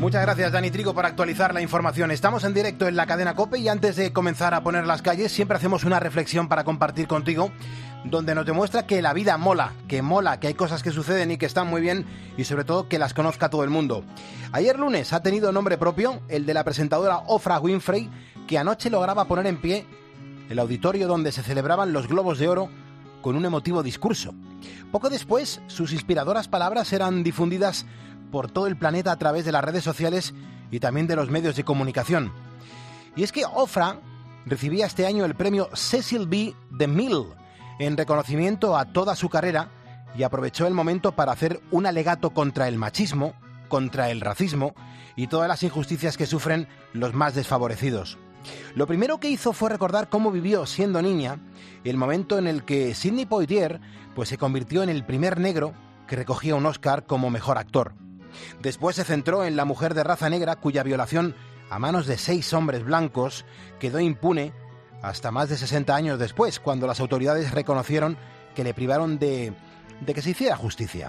Muchas gracias, Dani Trigo, por actualizar la información. Estamos en directo en la cadena COPE y antes de comenzar a poner las calles siempre hacemos una reflexión para compartir contigo donde nos demuestra que la vida mola, que hay cosas que suceden y que están muy bien y sobre todo que las conozca todo el mundo. Ayer lunes ha tenido nombre propio el de la presentadora Oprah Winfrey, que anoche lograba poner en pie el auditorio donde se celebraban los Globos de Oro con un emotivo discurso. Poco después, sus inspiradoras palabras eran difundidas por todo el planeta a través de las redes sociales y también de los medios de comunicación. Y es que Oprah recibía este año el premio Cecil B. DeMille en reconocimiento a toda su carrera y aprovechó el momento para hacer un alegato contra el machismo, contra el racismo y todas las injusticias que sufren los más desfavorecidos. Lo primero que hizo fue recordar cómo vivió siendo niña el momento en el que Sidney Poitier se convirtió en el primer negro que recogía un Oscar como mejor actor. Después se centró en la mujer de raza negra cuya violación a manos de 6 hombres blancos quedó impune hasta más de 60 años después, cuando las autoridades reconocieron que le privaron de que se hiciera justicia.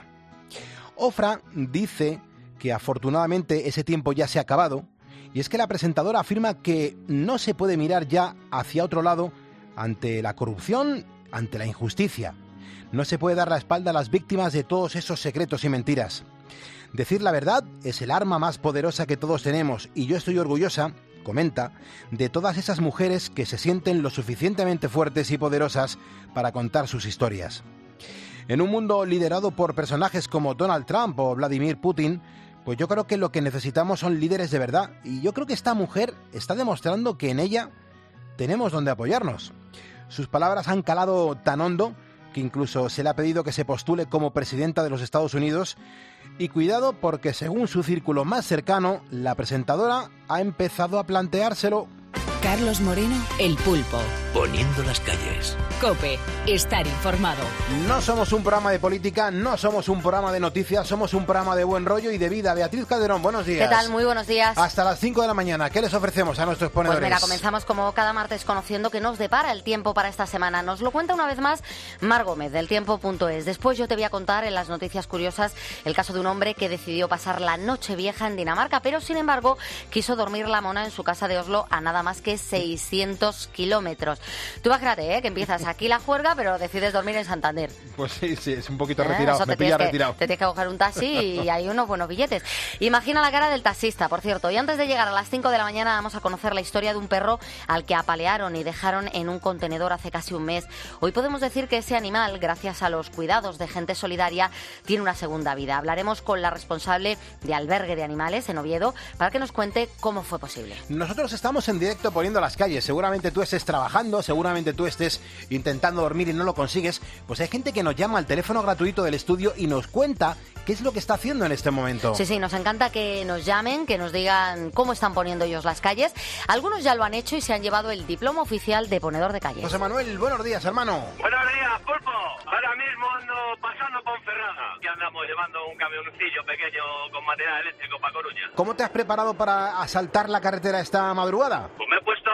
Oprah dice que afortunadamente ese tiempo ya se ha acabado, y es que la presentadora afirma que no se puede mirar ya hacia otro lado ante la corrupción, ante la injusticia. No se puede dar la espalda a las víctimas de todos esos secretos y mentiras. Decir la verdad es el arma más poderosa que todos tenemos y yo estoy orgullosa, comenta, de todas esas mujeres que se sienten lo suficientemente fuertes y poderosas para contar sus historias. En un mundo liderado por personajes como Donald Trump o Vladimir Putin, yo creo que lo que necesitamos son líderes de verdad y yo creo que esta mujer está demostrando que en ella tenemos donde apoyarnos. Sus palabras han calado tan hondo que incluso se le ha pedido que se postule como presidenta de los Estados Unidos. Y cuidado porque según su círculo más cercano, la presentadora ha empezado a planteárselo. Carlos Moreno, El Pulpo. Poniendo las calles. COPE, estar informado. No somos un programa de política, no somos un programa de noticias, somos un programa de buen rollo y de vida. Beatriz Calderón, buenos días. ¿Qué tal? Muy buenos días. Hasta las 5 de la mañana, ¿qué les ofrecemos a nuestros ponedores? Pues mira, comenzamos como cada martes conociendo qué nos depara el tiempo para esta semana. Nos lo cuenta una vez más Mar Gómez, del tiempo.es. Después yo te voy a contar en las noticias curiosas el caso de un hombre que decidió pasar la noche vieja en Dinamarca, pero sin embargo quiso dormir la mona en su casa de Oslo a nada más que 600 kilómetros. Tú imagínate, que empiezas aquí la juerga, pero decides dormir en Santander. Pues sí, es un poquito retirado, me pilla retirado. Te tienes que coger un taxi y hay unos buenos billetes. Imagina la cara del taxista, por cierto. Y antes de llegar a las 5 de la mañana vamos a conocer la historia de un perro al que apalearon y dejaron en un contenedor hace casi un mes. Hoy podemos decir que ese animal, gracias a los cuidados de gente solidaria, tiene una segunda vida. Hablaremos con la responsable de albergue de animales en Oviedo para que nos cuente cómo fue posible. Nosotros estamos en directo poniendo las calles. Seguramente tú estés trabajando, seguramente tú estés intentando dormir y no lo consigues. Pues hay gente que nos llama al teléfono gratuito del estudio y nos cuenta qué es lo que está haciendo en este momento. Sí, nos encanta que nos llamen, que nos digan cómo están poniendo ellos las calles. Algunos ya lo han hecho y se han llevado el diploma oficial de ponedor de calles. José Manuel, buenos días, hermano. Buenos días, Pulpo. Ahora mismo ando pasando Ponferrada y andamos llevando un camioncillo pequeño con material eléctrico para Coruña. ¿Cómo te has preparado para asaltar la carretera esta madrugada? Pues me he puesto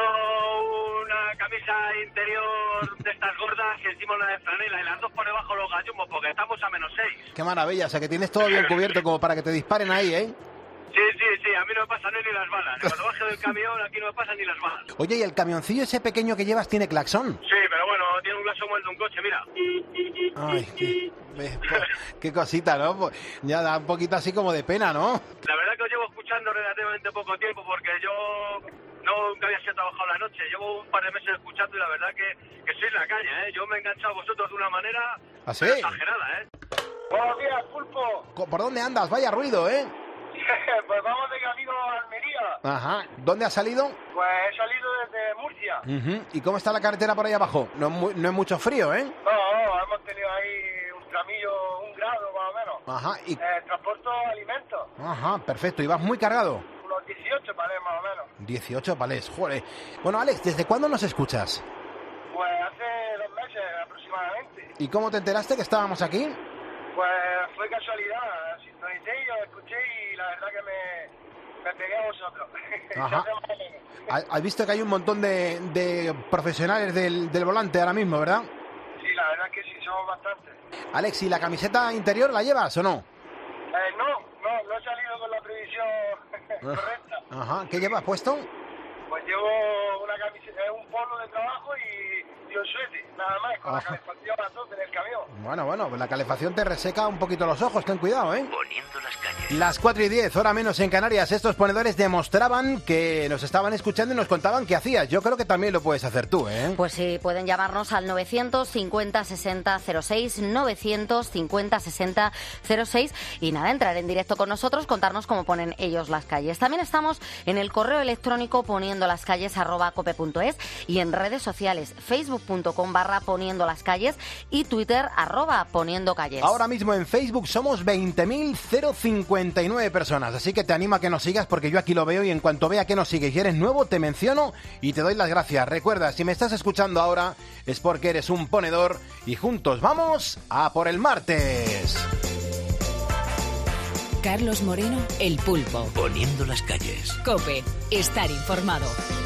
una camisa interior de estas gordas y encima una de franela y las dos por debajo los gallumbos porque estamos a -6. Qué maravilla, o sea que tienes todo bien cubierto como para que te disparen ahí, ¿eh? Sí, a mí no me pasan ni las balas. Cuando baje del camión aquí no me pasan ni las balas. Oye, ¿y el camioncillo ese pequeño que llevas tiene claxon? Sí, pero bueno, tiene un claxon de un coche, mira. Ay, qué cosita, ¿no? Pues ya da un poquito así como de pena, ¿no? La verdad que os llevo escuchando relativamente poco tiempo porque yo nunca había sido trabajado la noche. Llevo un par de meses escuchando y la verdad que sois la caña, ¿eh? Yo me he enganchado a vosotros de una manera ¿así? Exagerada, ¿eh? Buenos días, Pulpo. ¿Por dónde andas? Vaya ruido, ¿eh? Pues vamos de camino a Almería. Ajá. ¿Dónde has salido? Pues he salido desde Murcia. ¿Y cómo está la carretera por ahí abajo? No es mucho frío, ¿eh? No, hemos tenido ahí un tramillo, 1 grado más o menos. Ajá. Y... transporto alimentos. Ajá, perfecto. ¿Y vas muy cargado? Unos 18 palés más o menos. 18 palés, joder. Bueno, Alex, ¿desde cuándo nos escuchas? Pues hace 2 meses aproximadamente. ¿Y cómo te enteraste que estábamos aquí? Pues fue casualidad, sintonicé y os escuché y la verdad que me pegué a vosotros. Ajá. Has visto que hay un montón de profesionales del volante ahora mismo, ¿verdad? Sí, la verdad que sí, somos bastantes. Alex, ¿y la camiseta interior la llevas o no? No he he salido con la previsión correcta. Ajá, ¿qué llevas puesto? Pues llevo una camiseta, un polo de trabajo y un suéter, nada más, con la calefacción a tope en el camión. Bueno, pues la calefacción te reseca un poquito los ojos, ten cuidado, ¿eh? Poniendo las calles. Las 4:10, hora menos en Canarias. Estos ponedores demostraban que nos estaban escuchando y nos contaban qué hacías. Yo creo que también lo puedes hacer tú, ¿eh? Pues sí, pueden llamarnos al 950-60-06, 950-60-06 y nada, entrar en directo con nosotros, contarnos cómo ponen ellos las calles. También estamos en el correo electrónico poniendolascalles@cope.es y en redes sociales, facebook.com/poniendolascalles y Twitter @poniendocalles. Ahora mismo en Facebook somos 20.059 personas, así que te animo a que nos sigas porque yo aquí lo veo y en cuanto vea que nos sigues y eres nuevo, te menciono y te doy las gracias. Recuerda, si me estás escuchando ahora es porque eres un ponedor y juntos vamos a por el martes. Carlos Moreno, El Pulpo. Poniendo las calles. COPE, estar informado.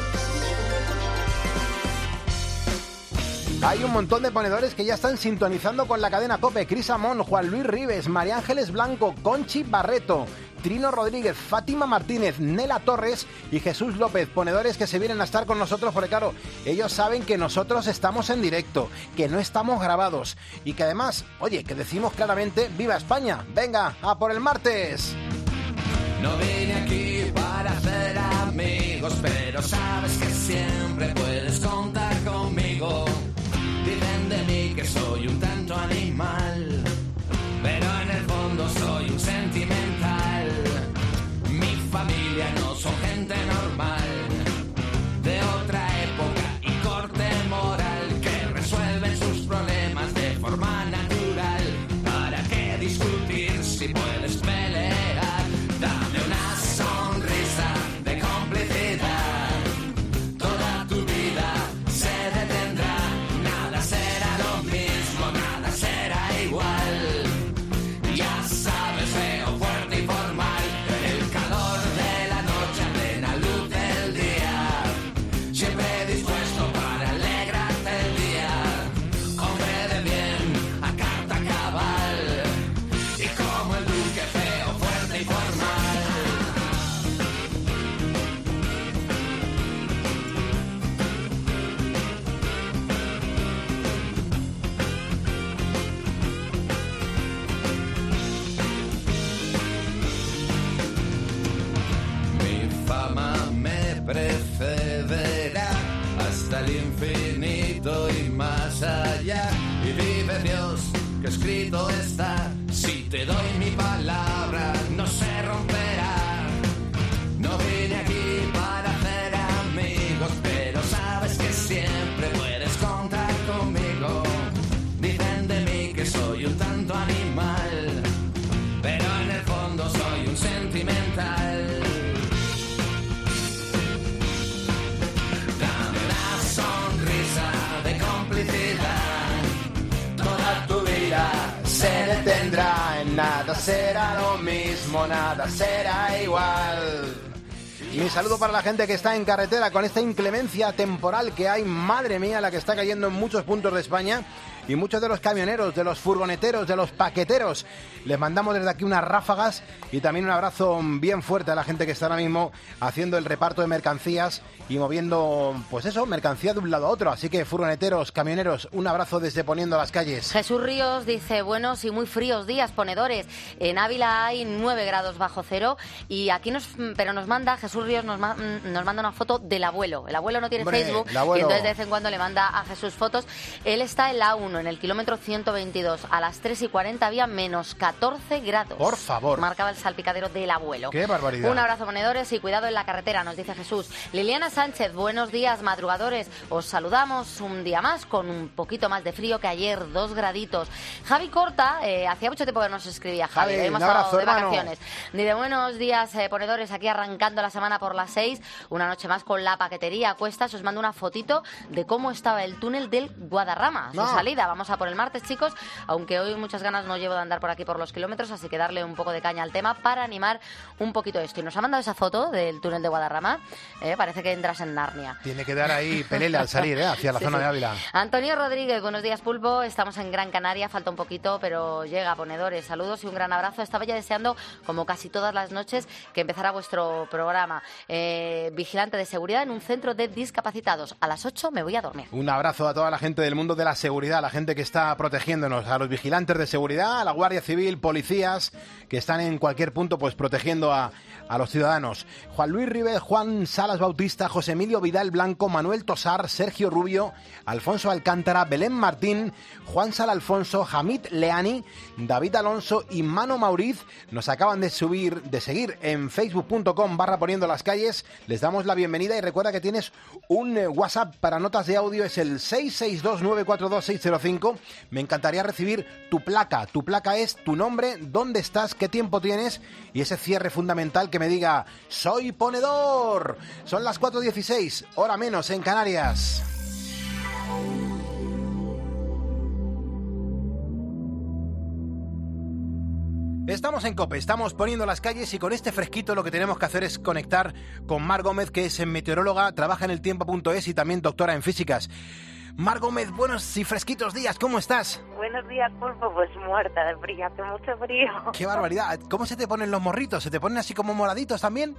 Hay un montón de ponedores que ya están sintonizando con la cadena COPE. Cris Amón, Juan Luis Ribes, María Ángeles Blanco, Conchi Barreto, Trino Rodríguez, Fátima Martínez, Nela Torres y Jesús López. Ponedores que se vienen a estar con nosotros porque, claro, ellos saben que nosotros estamos en directo, que no estamos grabados y que además, oye, que decimos claramente ¡Viva España! ¡Venga, a por el martes! No vine aquí para hacer amigos, pero sabes que siempre puedes contar conmigo. Dicen de mí que soy un tanto animal, pero en el fondo soy un sentimental. Mi familia no son gente normal, de otra época y corte moral, que resuelven sus problemas de forma natural. ¿Para qué discutir si puedes pelear? Dame una sonrisa de complicidad. Toda tu vida se detendrá. Nada será lo mismo, nada será igual. Ya sabes, feo, fuerte y formal. El calor de la noche a plena luz del día. Siempre dispuesto para alegrarte el día. Hombre de bien, a carta cabal. Y como el duque, feo, fuerte y formal. Mi fama me precederá hasta el infinito y más allá. Y vive Dios, que escrito está. Si te doy mi palabra, no se romperá. No vine aquí para hacer amigos, pero sabes que siempre puedes contar conmigo. Dicen de mí que soy un tanto animal, pero en el fondo soy un sentimental. Dame una sonrisa de complicidad. Toda tu vida se detendrá. Nada será lo mismo, nada será igual. Mi saludo para la gente que está en carretera con esta inclemencia temporal que hay, madre mía, la que está cayendo en muchos puntos de España. Y muchos de los camioneros, de los furgoneteros, de los paqueteros, les mandamos desde aquí unas ráfagas y también un abrazo bien fuerte a la gente que está ahora mismo haciendo el reparto de mercancías y moviendo, pues eso, mercancía de un lado a otro. Así que furgoneteros, camioneros, un abrazo desde Poniendo las Calles. Jesús Ríos dice, buenos y muy fríos días, ponedores. En Ávila hay 9 grados bajo cero y aquí nos manda, Jesús Ríos nos manda una foto del abuelo. El abuelo no tiene Facebook y entonces de vez en cuando le manda a Jesús fotos. Él está en la A1, en el kilómetro 122. A las 3:40 había menos 14 grados. Por favor. Marcaba el salpicadero del abuelo. ¡Qué barbaridad! Un abrazo, ponedores, y cuidado en la carretera, nos dice Jesús. Liliana Sánchez, buenos días, madrugadores. Os saludamos un día más con un poquito más de frío que ayer, 2 graditos. Javi Corta, hacía mucho tiempo que nos escribía Javi. Javi, hemos un abrazo, estado de hermano. vacaciones. Dice, buenos días, ponedores, aquí arrancando la semana por las 6. Una noche más con la paquetería a cuestas. Os mando una fotito de cómo estaba el túnel del Guadarrama, su salida. seguridad. Vamos a por el martes, chicos, aunque hoy muchas ganas no llevo de andar por aquí por los kilómetros, así que darle un poco de caña al tema para animar un poquito esto. Y nos ha mandado esa foto del túnel de Guadarrama, parece que entras en Narnia. Tiene que dar ahí pelele al salir, hacia la zona de Ávila. Antonio Rodríguez, buenos días, Pulpo. Estamos en Gran Canaria, falta un poquito, pero llega, ponedores. Saludos y un gran abrazo. Estaba ya deseando, como casi todas las noches, que empezara vuestro programa. Vigilante de seguridad en un centro de discapacitados. A las 8 me voy a dormir. Un abrazo a toda la gente del mundo de la seguridad, a la gente que está protegiéndonos, a los vigilantes de seguridad, a la Guardia Civil, policías que están en cualquier punto pues protegiendo a los ciudadanos. Juan Luis Ribes, Juan Salas Bautista, José Emilio Vidal Blanco, Manuel Tosar, Sergio Rubio, Alfonso Alcántara, Belén Martín, Juan Sal Alfonso, Hamid Leani, David Alonso y Mano Mauriz nos acaban de seguir en facebook.com/poniendo las calles. Les damos la bienvenida y recuerda que tienes un WhatsApp para notas de audio, es el 662942605. Me encantaría recibir tu placa. Tu placa es tu nombre, dónde estás, qué tiempo tienes y ese cierre fundamental que me diga soy ponedor. Son las 4:16, hora menos en Canarias. Estamos en COPE, estamos poniendo las calles y con este fresquito lo que tenemos que hacer es conectar con Mar Gómez, que es meteoróloga, trabaja en eltiempo.es y también doctora en físicas. Mar Gómez, buenos y fresquitos días, ¿cómo estás? Buenos días, Pulpo, pues muerta de frío, hace mucho frío. ¡Qué barbaridad! ¿Cómo se te ponen los morritos? ¿Se te ponen así como moraditos también?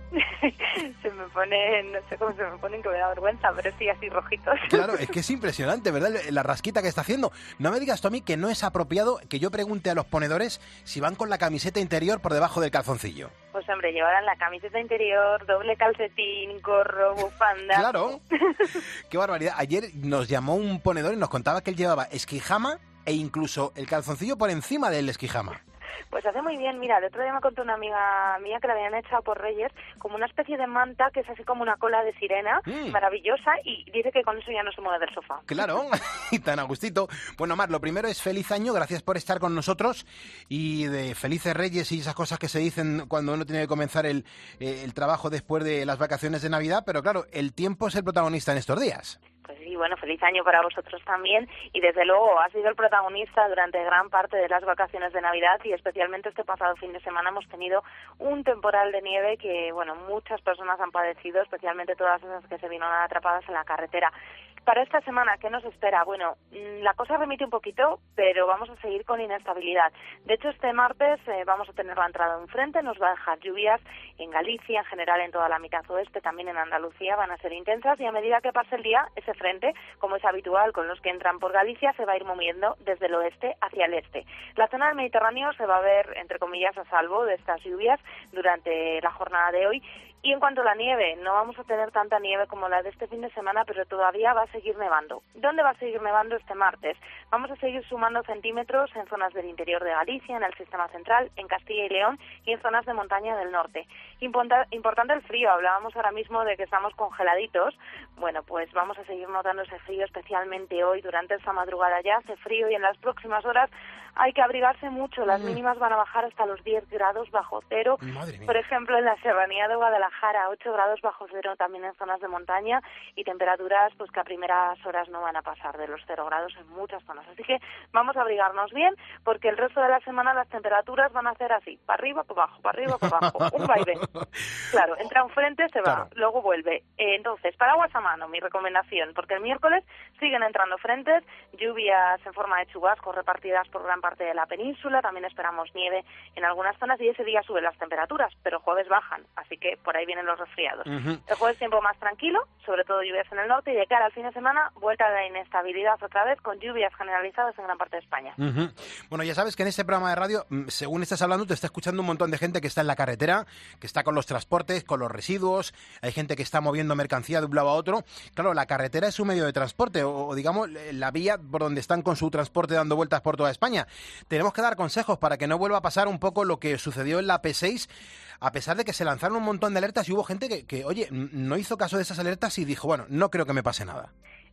Se me ponen, no sé cómo se me ponen, que me da vergüenza, pero sí así rojitos. Claro, es que es impresionante, ¿verdad? La rasquita que está haciendo. No me digas tú a mí que no es apropiado que yo pregunte a los ponedores si van con la camiseta interior por debajo del calzoncillo. Pues hombre, llevarán la camiseta interior, doble calcetín, gorro, bufanda. Claro. Qué barbaridad. Ayer nos llamó un ponedor y nos contaba que él llevaba esquijama e incluso el calzoncillo por encima del esquijama. Pues hace muy bien, mira, el otro día me contó una amiga mía que la habían echado por Reyes como una especie de manta que es así como una cola de sirena, maravillosa, y dice que con eso ya no se mueve del sofá. Claro, y tan a gustito. Bueno, Mar, lo primero es feliz año, gracias por estar con nosotros, y de felices Reyes y esas cosas que se dicen cuando uno tiene que comenzar el trabajo después de las vacaciones de Navidad, pero claro, el tiempo es el protagonista en estos días. Pues sí, bueno, feliz año para vosotros también y desde luego ha sido el protagonista durante gran parte de las vacaciones de Navidad y especialmente este pasado fin de semana hemos tenido un temporal de nieve que, bueno, muchas personas han padecido, especialmente todas esas que se vieron atrapadas en la carretera. Para esta semana, ¿qué nos espera? Bueno, la cosa remite un poquito, pero vamos a seguir con inestabilidad. De hecho, este martes vamos a tener la entrada de un frente, nos va a dejar lluvias en Galicia, en general en toda la mitad oeste, también en Andalucía van a ser intensas y a medida que pase el día, ese frente, como es habitual con los que entran por Galicia, se va a ir moviendo desde el oeste hacia el este. La zona del Mediterráneo se va a ver, entre comillas, a salvo de estas lluvias durante la jornada de hoy. Y en cuanto a la nieve, no vamos a tener tanta nieve como la de este fin de semana, pero todavía va a seguir nevando. ¿Dónde va a seguir nevando este martes? Vamos a seguir sumando centímetros en zonas del interior de Galicia, en el sistema central, en Castilla y León y en zonas de montaña del norte. Importante el frío, hablábamos ahora mismo de que estamos congeladitos. Bueno, pues vamos a seguir notando ese frío, especialmente hoy, durante esta madrugada ya hace frío y en las próximas horas hay que abrigarse mucho. Las mínimas van a bajar hasta los 10 grados bajo cero. Por ejemplo, en la serranía de Guadalajara, 8 grados bajo cero también en zonas de montaña y temperaturas pues que a primeras horas no van a pasar de los 0 grados en muchas zonas. Así que vamos a abrigarnos bien porque el resto de la semana las temperaturas van a ser así, para arriba, para abajo, para arriba, para abajo, un vaivén. Claro, entra un frente, se va, claro. Luego vuelve. Entonces, paraguas a mano, mi recomendación, porque el miércoles siguen entrando frentes, lluvias en forma de chubascos repartidas por gran parte de la península, también esperamos nieve en algunas zonas y ese día suben las temperaturas, pero jueves bajan, así que por ahí vienen los resfriados. El jueves tiempo más tranquilo, sobre todo lluvias en el norte y de cara al fin de semana, vuelta a la inestabilidad otra vez con lluvias generalizadas en gran parte de España. Bueno, ya sabes que en este programa de radio, según estás hablando, te está escuchando un montón de gente que está en la carretera, que está con los transportes, con los residuos, hay gente que está moviendo mercancía de un lado a otro. Claro, la carretera es un medio de transporte, o digamos, la vía por donde están con su transporte dando vueltas por toda España. Tenemos que dar consejos para que no vuelva a pasar un poco lo que sucedió en la P6, a pesar de que se lanzaron un montón de alertas y hubo gente que oye, no hizo caso de esas alertas y dijo, bueno, no creo que me pase nada.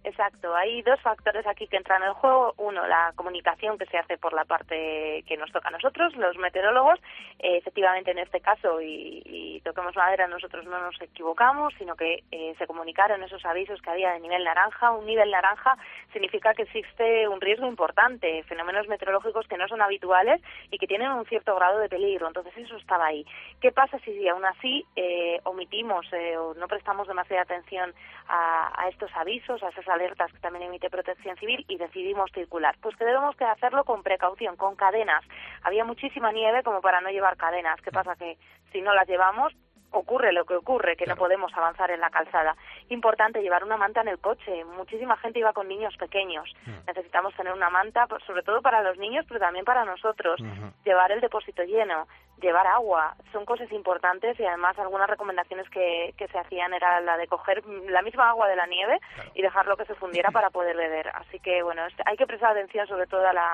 Exacto, hay dos factores aquí que entran en el juego. Uno, la comunicación que se hace por la parte que nos toca a nosotros, los meteorólogos. Efectivamente, en este caso, y toquemos madera, nosotros no nos equivocamos, sino que se comunicaron esos avisos que había de nivel naranja. Un nivel naranja significa que existe un riesgo importante, fenómenos meteorológicos que no son habituales y que tienen un cierto grado de peligro. Entonces eso estaba ahí. ¿Qué pasa si aún así omitimos o no prestamos demasiada atención a estos avisos, a esas alertas que también emite Protección Civil y decidimos circular? Pues que debemos que hacerlo con precaución, con cadenas. Había muchísima nieve como para no llevar cadenas. ¿Qué pasa? Que si no las llevamos, ocurre lo que ocurre, que no podemos avanzar en la calzada. Importante llevar una manta en el coche. Muchísima gente iba con niños pequeños. Necesitamos tener una manta, sobre todo para los niños, pero también para nosotros. Llevar el depósito lleno, llevar agua. Son cosas importantes y además algunas recomendaciones que se hacían era la de coger la misma agua de la nieve y dejarlo que se fundiera para poder beber. Así que, bueno, hay que prestar atención sobre todo a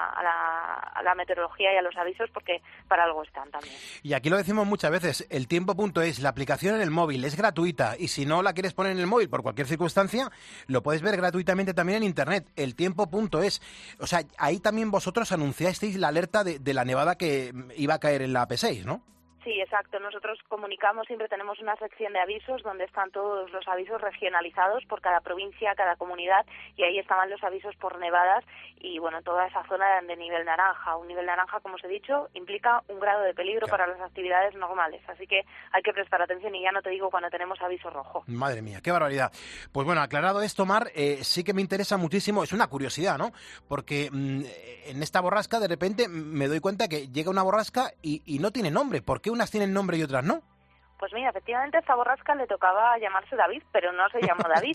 la meteorología y a los avisos porque para algo están también. Y aquí lo decimos muchas veces, el tiempo.es, la aplicación en el móvil es gratuita y si no la quieres poner en el móvil por cualquier circunstancia, lo puedes ver gratuitamente también en internet, el tiempo.es. O sea, ahí también vosotros anunciasteis la alerta de la nevada que iba a caer en la AP6, ¿no? Sí, exacto. Nosotros comunicamos, siempre tenemos una sección de avisos donde están todos los avisos regionalizados por cada provincia, cada comunidad, y ahí estaban los avisos por nevadas y, bueno, toda esa zona de nivel naranja. Un nivel naranja, como os he dicho, implica un grado de peligro para las actividades normales, así que hay que prestar atención y ya no te digo cuando tenemos aviso rojo. Madre mía, qué barbaridad. Pues bueno, aclarado esto, Mar, sí que me interesa muchísimo, es una curiosidad, ¿no? Porque en esta borrasca de repente me doy cuenta que llega una borrasca y no tiene nombre. ¿Por qué unas tienen nombre y otras no? Pues mira, efectivamente a esta borrasca le tocaba llamarse David, pero no se llamó David.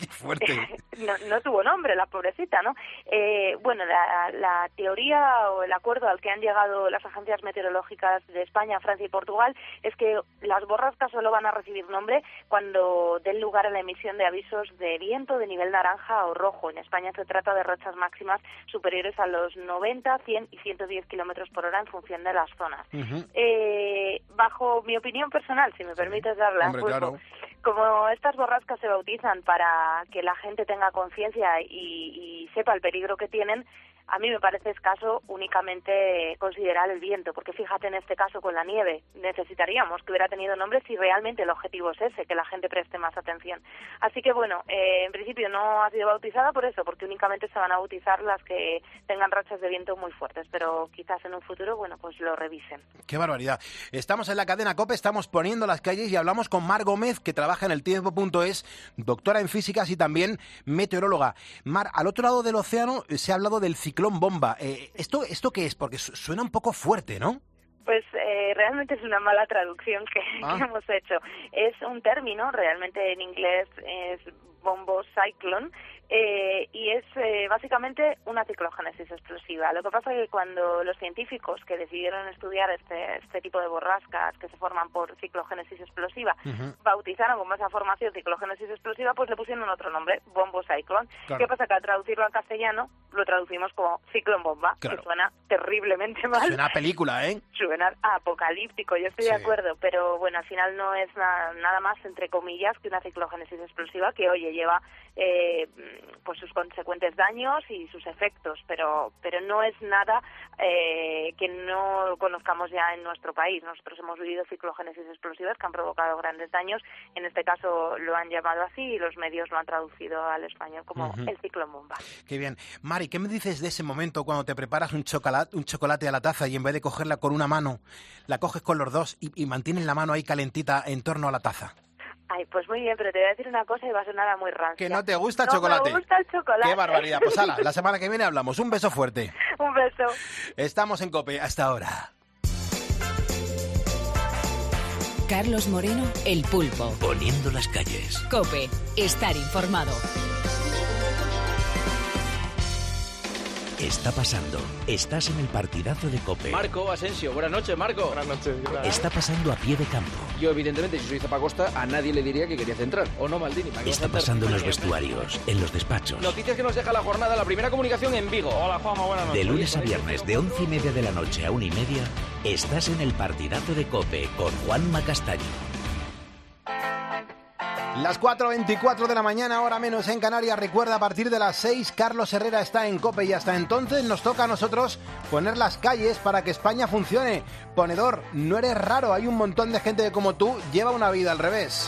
no tuvo nombre, la pobrecita, ¿no? Bueno, la teoría o el acuerdo al que han llegado las agencias meteorológicas de España, Francia y Portugal es que las borrascas solo van a recibir nombre cuando den lugar a la emisión de avisos de viento de nivel naranja o rojo. En España se trata de rachas máximas superiores a los 90, 100 y 110 kilómetros por hora en función de las zonas. Bajo mi opinión personal, si me permites darla, hombre, pues, claro. Como estas borrascas se bautizan para que la gente tenga conciencia y sepa el peligro que tienen, a mí me parece escaso únicamente considerar el viento, porque fíjate en este caso con la nieve, necesitaríamos que hubiera tenido nombre si realmente el objetivo es ese, que la gente preste más atención. Así que bueno, en principio no ha sido bautizada por eso, porque únicamente se van a bautizar las que tengan rachas de viento muy fuertes, pero quizás en un futuro, bueno, pues lo revisen. ¡Qué barbaridad! Estamos en la cadena COPE, estamos poniendo las calles y hablamos con Mar Gómez, que trabaja en el tiempo.es, doctora en físicas y también meteoróloga. Mar, al otro lado del océano se ha hablado del ciclón bomba. ¿Esto qué es? Porque suena un poco fuerte, ¿no? Pues realmente es una mala traducción que hemos hecho. Es un término, realmente en inglés es bombo cyclone, y es básicamente una ciclogénesis explosiva. Lo que pasa es que cuando los científicos que decidieron estudiar este tipo de borrascas que se forman por ciclogénesis explosiva bautizaron como esa formación ciclogénesis explosiva, pues le pusieron otro nombre, bombo cyclone. Claro. ¿Qué pasa? Que al traducirlo al castellano lo traducimos como ciclón bomba, claro, que suena terriblemente mal. Suena a película, ¿eh? Suena apocalíptico, yo estoy de acuerdo, pero bueno, al final no es nada más, entre comillas, que una ciclogénesis explosiva que, oye, lleva pues sus consecuentes daños y sus efectos, pero no es nada que no conozcamos ya en nuestro país. Nosotros hemos vivido ciclogénesis explosivas que han provocado grandes daños, en este caso lo han llamado así y los medios lo han traducido al español como el ciclón bomba. Qué bien. Mari, ¿qué me dices de ese momento cuando te preparas un chocolate a la taza y en vez de cogerla con una mano, la coges con los dos y mantienes la mano ahí calentita en torno a la taza? Ay, pues muy bien, pero te voy a decir una cosa y va a sonar muy rancia. ¿Que no te gusta el chocolate? No me gusta el chocolate. ¡Qué barbaridad! Pues ala, la semana que viene hablamos. Un beso fuerte. Un beso. Estamos en COPE. Hasta ahora. Carlos Moreno, El Pulpo. Poniendo las calles. COPE. Estar informado. Está pasando. Estás en el partidazo de COPE. Marco Asensio. Buenas noches, Marco. Buenas noches. Está pasando a pie de campo. Yo, evidentemente, si soy Zappacosta, a nadie le diría que quería centrar. ¿O no, Maldini? Está pasando en los vestuarios, en los despachos. Noticias que nos deja la jornada, la primera comunicación en Vigo. Hola, Juanma, buenas noches. De lunes a viernes, de 11:30 de la noche a 1:30, estás en el partidazo de COPE con Juanma Castaño. Las 4:24 de la mañana, hora menos en Canarias. Recuerda, a partir de las 6, Carlos Herrera está en COPE y hasta entonces nos toca a nosotros poner las calles para que España funcione. Ponedor, no eres raro, hay un montón de gente que como tú lleva una vida al revés.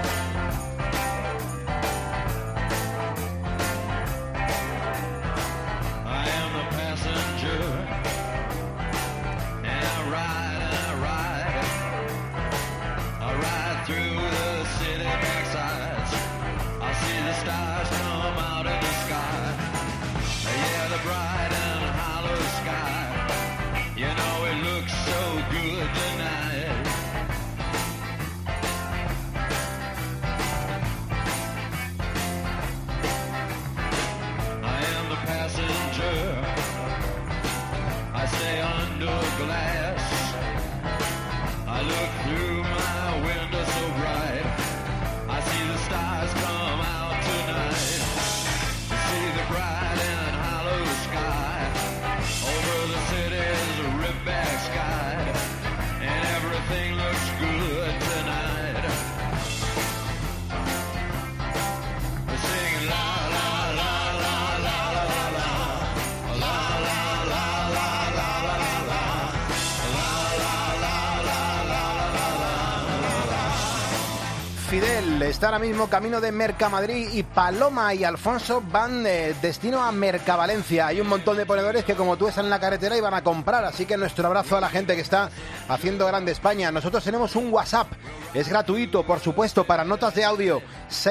Fidel está ahora mismo camino de Mercamadrid y Paloma y Alfonso van destino a Mercavalencia. Hay un montón de ponedores que como tú están en la carretera y van a comprar, así que nuestro abrazo a la gente que está haciendo grande España. Nosotros tenemos un WhatsApp, es gratuito, por supuesto, para notas de audio,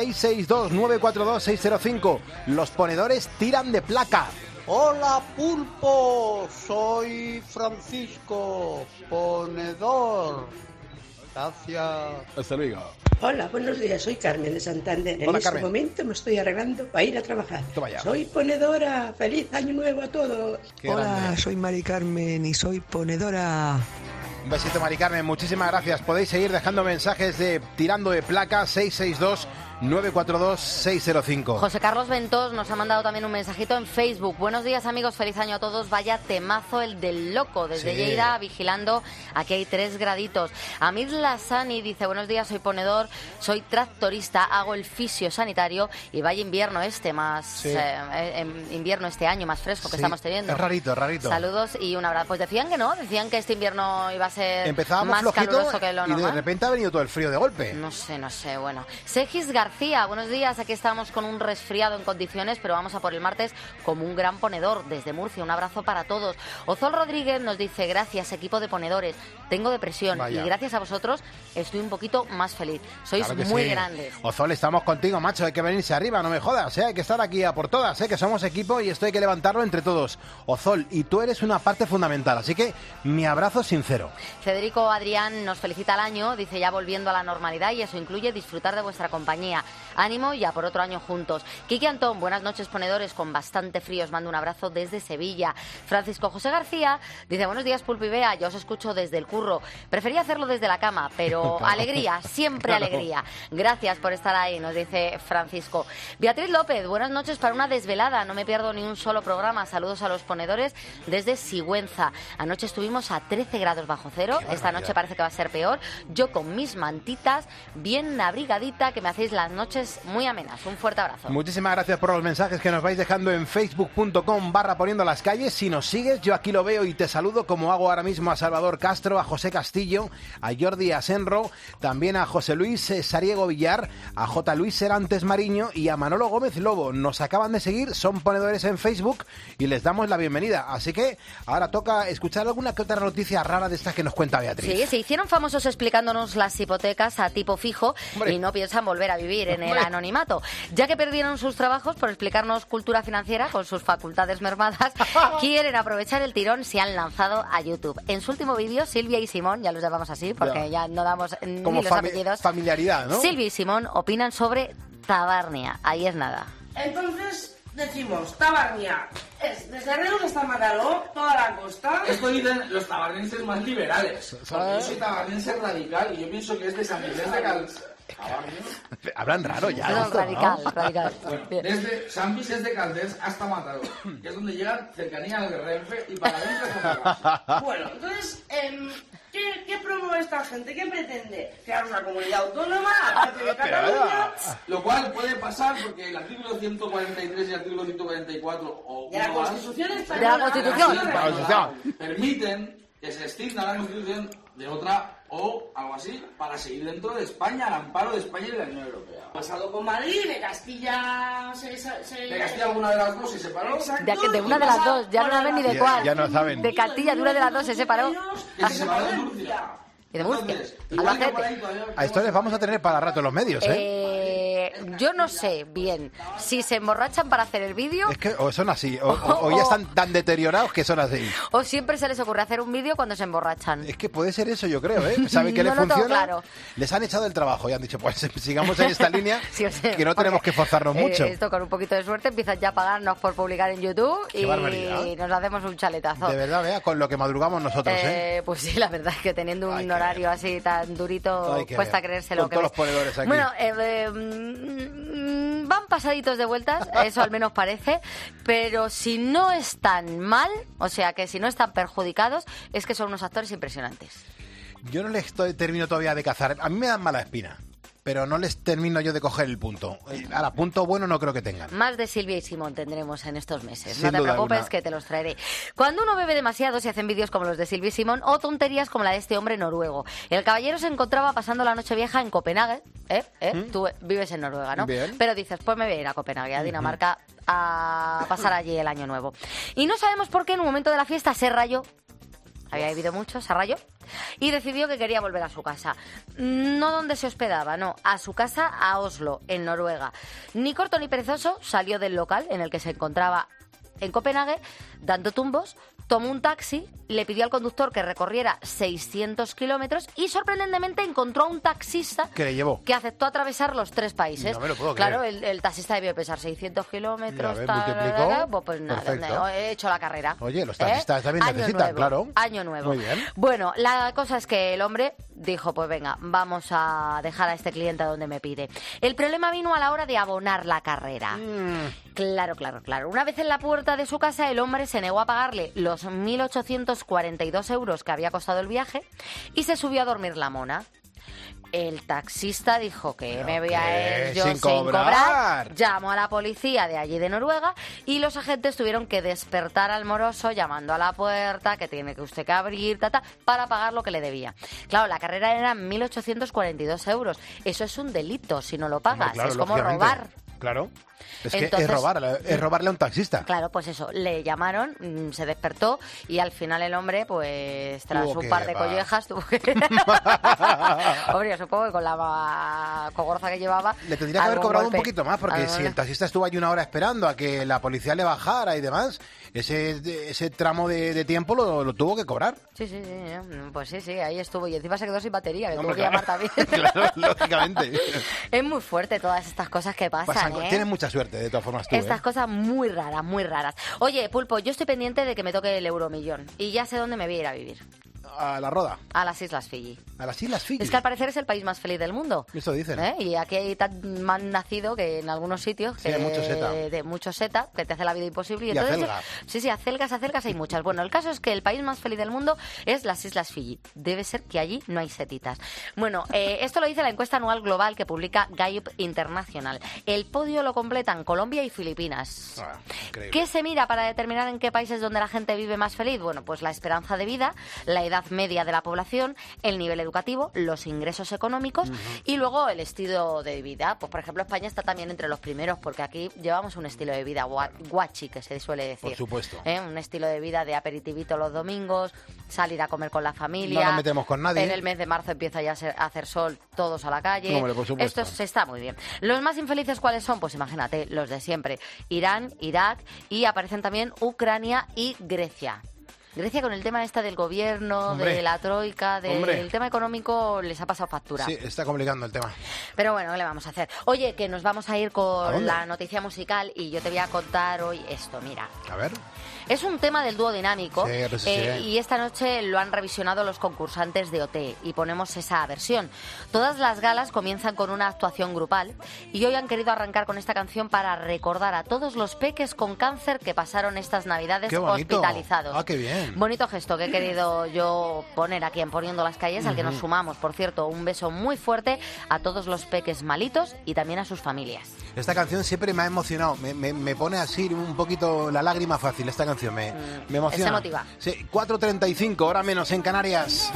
662-942-605. Los ponedores tiran de placa. Hola pulpo, soy Francisco, ponedor. Gracias. Hasta luego. Hola, buenos días, soy Carmen de Santander. Hola, en este Carmen. momento me estoy arreglando para ir a trabajar. Toma ya. Soy ponedora, feliz año nuevo a todos. Hola, soy Mari Carmen y soy ponedora. Un besito, Mari Carmen, muchísimas gracias. Podéis seguir dejando mensajes de tirando de placa, 662-942-605. José Carlos Ventos nos ha mandado también un mensajito en Facebook. Buenos días, amigos, feliz año a todos. Vaya temazo el del loco, desde Lleida, vigilando. Aquí hay 3 graditos. Amid Lasani dice, buenos días, soy ponedor, soy tractorista, hago el fisio sanitario y vaya invierno invierno este año más fresco que estamos teniendo. Es rarito, rarito. Saludos y un abrazo. Pues decían que no, decían que este invierno iba a ser Empezábamos más flojito caluroso que lo y normal. de repente ha venido todo el frío de golpe. No sé, bueno. Segis García, buenos días, aquí estamos con un resfriado en condiciones, pero vamos a por el martes como un gran ponedor desde Murcia. Un abrazo para todos. Ozol Rodríguez nos dice, gracias, equipo de ponedores, tengo depresión. Vaya. Y gracias a vosotros estoy un poquito más feliz. Sois Claro que muy sí. grandes. Ozol, estamos contigo, macho, hay que venirse arriba, no me jodas, hay que estar aquí a por todas, que somos equipo y esto hay que levantarlo entre todos. Ozol, y tú eres una parte fundamental, así que mi abrazo sincero. Federico Adrián nos felicita el año, dice ya volviendo a la normalidad y eso incluye disfrutar de vuestra compañía. Ánimo ya por otro año juntos. Quique Antón, buenas noches ponedores, con bastante frío, os mando un abrazo desde Sevilla. Francisco José García dice, buenos días Pulpo y Bea, yo os escucho desde el curro. Prefería hacerlo desde la cama, pero alegría, siempre alegría. Gracias por estar ahí, nos dice Francisco. Beatriz López, buenas noches para una desvelada, no me pierdo ni un solo programa. Saludos a los ponedores desde Sigüenza. Anoche estuvimos a 13 grados bajo cero. Esta noche parece que va a ser peor. Yo con mis mantitas, bien abrigadita, que me hacéis las noches muy amenas. Un fuerte abrazo. Muchísimas gracias por los mensajes que nos vais dejando en facebook.com/poniendo las calles. Si nos sigues, yo aquí lo veo y te saludo, como hago ahora mismo a Salvador Castro, a José Castillo, a Jordi Asenro, también a José Luis Sariego Villar, a J. Luis Serantes Mariño y a Manolo Gómez Lobo. Nos acaban de seguir, son ponedores en Facebook y les damos la bienvenida. Así que ahora toca escuchar alguna que otra noticia rara de estas que nos cuenta Beatriz. Sí, se hicieron famosos explicándonos las hipotecas a tipo fijo. Hombre. Y no piensan volver a vivir en el anonimato. Ya que perdieron sus trabajos por explicarnos cultura financiera con sus facultades mermadas, quieren aprovechar el tirón, se han lanzado a YouTube. En su último vídeo, Silvia y Simón, ya los llamamos así porque ya no damos como ni los apellidos. Familiaridad, ¿no? Silvia y Simón opinan sobre Tabarnia. Ahí es nada. Entonces decimos, Tabarnia es desde Reus hasta Mataró, toda la costa. Esto dicen los tabarnenses más liberales. Porque yo soy tabarnense radical y yo pienso que es de San Vicente de Calderas. Hablan raro ya. No, esto, radical, ¿no? radical. Bueno, desde San Vicente de Calderas hasta Mataró, que es donde llegan cercanía al Renfe y para adentro. Bueno, entonces ¿Qué promueve esta gente? ¿Qué pretende? Crear una comunidad autónoma, aparte de Cataluña. Lo cual puede pasar porque el artículo 143 y el artículo 144 o de la uno más, Constitución De la Constitución. permiten que se extienda la Constitución de otra o algo así para seguir dentro de España, al amparo de España y de la Unión Europea. Pasado con Madrid, de Castilla ¿De Castilla alguna de las dos se separó? De una de las dos, ya no saben ni de cuál. Ya no saben. De Castilla, de una de las dos se separó. Que se separó de Murcia. Y de Murcia. Entonces, igual que por ahí todavía... A esto les vamos a tener para rato en los medios, Yo no sé bien si se emborrachan para hacer el vídeo Es que o son así, o ya están tan deteriorados que son así. o siempre se les ocurre hacer un vídeo cuando se emborrachan. Es que puede ser eso, yo creo, ¿eh? ¿Saben que No les lo tengo funciona? claro. Les han echado el trabajo y han dicho, pues sigamos en esta línea, Sí, o sea, que no tenemos que forzarnos mucho. Esto con un poquito de suerte empiezan ya a pagarnos por publicar en YouTube Qué barbaridad. y nos hacemos un chaletazo. De verdad, vea, con lo que madrugamos nosotros, ¿eh? Pues sí, la verdad es que teniendo un horario así tan durito Hay que cuesta ver. creérselo. Con que todos ves. los ponedores aquí. Bueno, van pasaditos de vueltas, eso al menos parece, pero si no están mal, o sea que si no están perjudicados, es que son unos actores impresionantes. Yo no les termino todavía de cazar. A mí me dan mala espina, pero no les termino yo de coger el punto. Ahora, punto bueno no creo que tengan. Más de Silvia y Simón tendremos en estos meses. Sin No te duda preocupes alguna. que te los traeré. Cuando uno bebe demasiado se hacen vídeos como los de Silvia y Simón o tonterías como la de este hombre noruego. El caballero se encontraba pasando la noche vieja en Copenhague. Tú vives en Noruega, ¿no? Bien. Pero dices, pues me voy a ir a Copenhague, a Dinamarca, a pasar allí el año nuevo. Y no sabemos por qué en un momento de la fiesta se rayó. Había bebido mucho, se rayó y decidió que quería volver a su casa. No donde se hospedaba, no, a su casa a Oslo, en Noruega. Ni corto ni perezoso salió del local en el que se encontraba en Copenhague, dando tumbos, tomó un taxi, le pidió al conductor que recorriera 600 kilómetros y sorprendentemente encontró a un taxista Que le llevó. que aceptó atravesar los 3 países. No me lo puedo Claro, creer. el taxista debió pesar 600 kilómetros. Ya ves, multiplicó. Pues nada, Perfecto. he hecho la carrera. Oye, los taxistas también Año necesitan, nuevo, claro. Año nuevo. Muy bien. Bueno, la cosa es que el hombre dijo, pues venga, vamos a dejar a este cliente donde me pide. El problema vino a la hora de abonar la carrera. Claro. Una vez en la puerta de su casa, el hombre se negó a pagarle los 1.842 euros que había costado el viaje y se subió a dormir la mona. El taxista dijo que me voy a ir yo sin cobrar. Llamó a la policía de allí de Noruega y los agentes tuvieron que despertar al moroso llamando a la puerta que tiene que usted que abrir, para pagar lo que le debía. Claro, la carrera era 1.842 euros. Eso es un delito si no lo pagas. Hombre, claro, es como lógicamente. robar. Claro. Es Entonces, que es robarle a un taxista. Claro, pues eso, le llamaron, se despertó y al final el hombre, pues tras Tuvo un que par de pagar. collejas, tuvo que... Hombre, yo supongo que con la cogorza que llevaba... Le tendría que haber algún cobrado golpe. un poquito más, porque si el taxista estuvo allí una hora esperando a que la policía le bajara y demás, ese tramo de tiempo lo tuvo que cobrar. Sí, pues sí, ahí estuvo. Y encima se quedó sin batería, que tuvo Hombre, que llamar también. Claro, lógicamente. Es muy fuerte todas estas cosas que pasan, ¿eh? Tienes mucha suerte, de todas formas, tú. Estas cosas muy raras, muy raras. Oye, Pulpo, yo estoy pendiente de que me toque el euromillón y ya sé dónde me voy a ir a vivir. A la Roda. A las Islas Fiji. A las Islas Fiji. Es que al parecer es el país más feliz del mundo. Eso dicen. Y aquí hay tan mal nacido que en algunos sitios Sí, hay mucho seta. de mucho seta, que te hace la vida imposible. Y entonces, acelgas. Sí, acelgas hay muchas. Bueno, el caso es que el país más feliz del mundo es las Islas Fiji. Debe ser que allí no hay setitas. Bueno, esto lo dice la encuesta anual global que publica Gallup International. El podio lo completan Colombia y Filipinas. Increíble. ¿Qué se mira para determinar en qué países donde la gente vive más feliz? Bueno, pues la esperanza de vida, la edad media de la población, el nivel educativo, los ingresos económicos y luego el estilo de vida. Pues, por ejemplo, España está también entre los primeros porque aquí llevamos un estilo de vida guachi, que se suele decir. Por supuesto. Un estilo de vida de aperitivito los domingos, salir a comer con la familia. No nos metemos con nadie. En el mes de marzo empieza ya a hacer sol, todos a la calle. Hombre, por supuesto. Esto se está muy bien. ¿Los más infelices cuáles son? Pues imagínate, los de siempre. Irán, Irak y aparecen también Ucrania y Grecia. Grecia con el tema del gobierno, Hombre. de la troika, del tema económico les ha pasado factura. Sí, está complicando el tema. Pero bueno, ¿qué le vamos a hacer? Oye, que nos vamos a ir ¿A con dónde? la noticia musical y yo te voy a contar hoy esto, mira. A ver. Es un tema del dúo dinámico Sí, resistiré. y esta noche lo han revisionado los concursantes de OT y ponemos esa versión. Todas las galas comienzan con una actuación grupal y hoy han querido arrancar con esta canción para recordar a todos los peques con cáncer que pasaron estas navidades Qué bonito. hospitalizados. Ah, qué bien. Bonito gesto que he querido yo poner aquí en Poniendo las Calles, al que nos sumamos. Por cierto, un beso muy fuerte a todos los peques malitos y también a sus familias. Esta canción siempre me ha emocionado, me pone así un poquito la lágrima fácil, esta canción me emociona. Es emotiva. Sí, 4:35, hora menos en Canarias.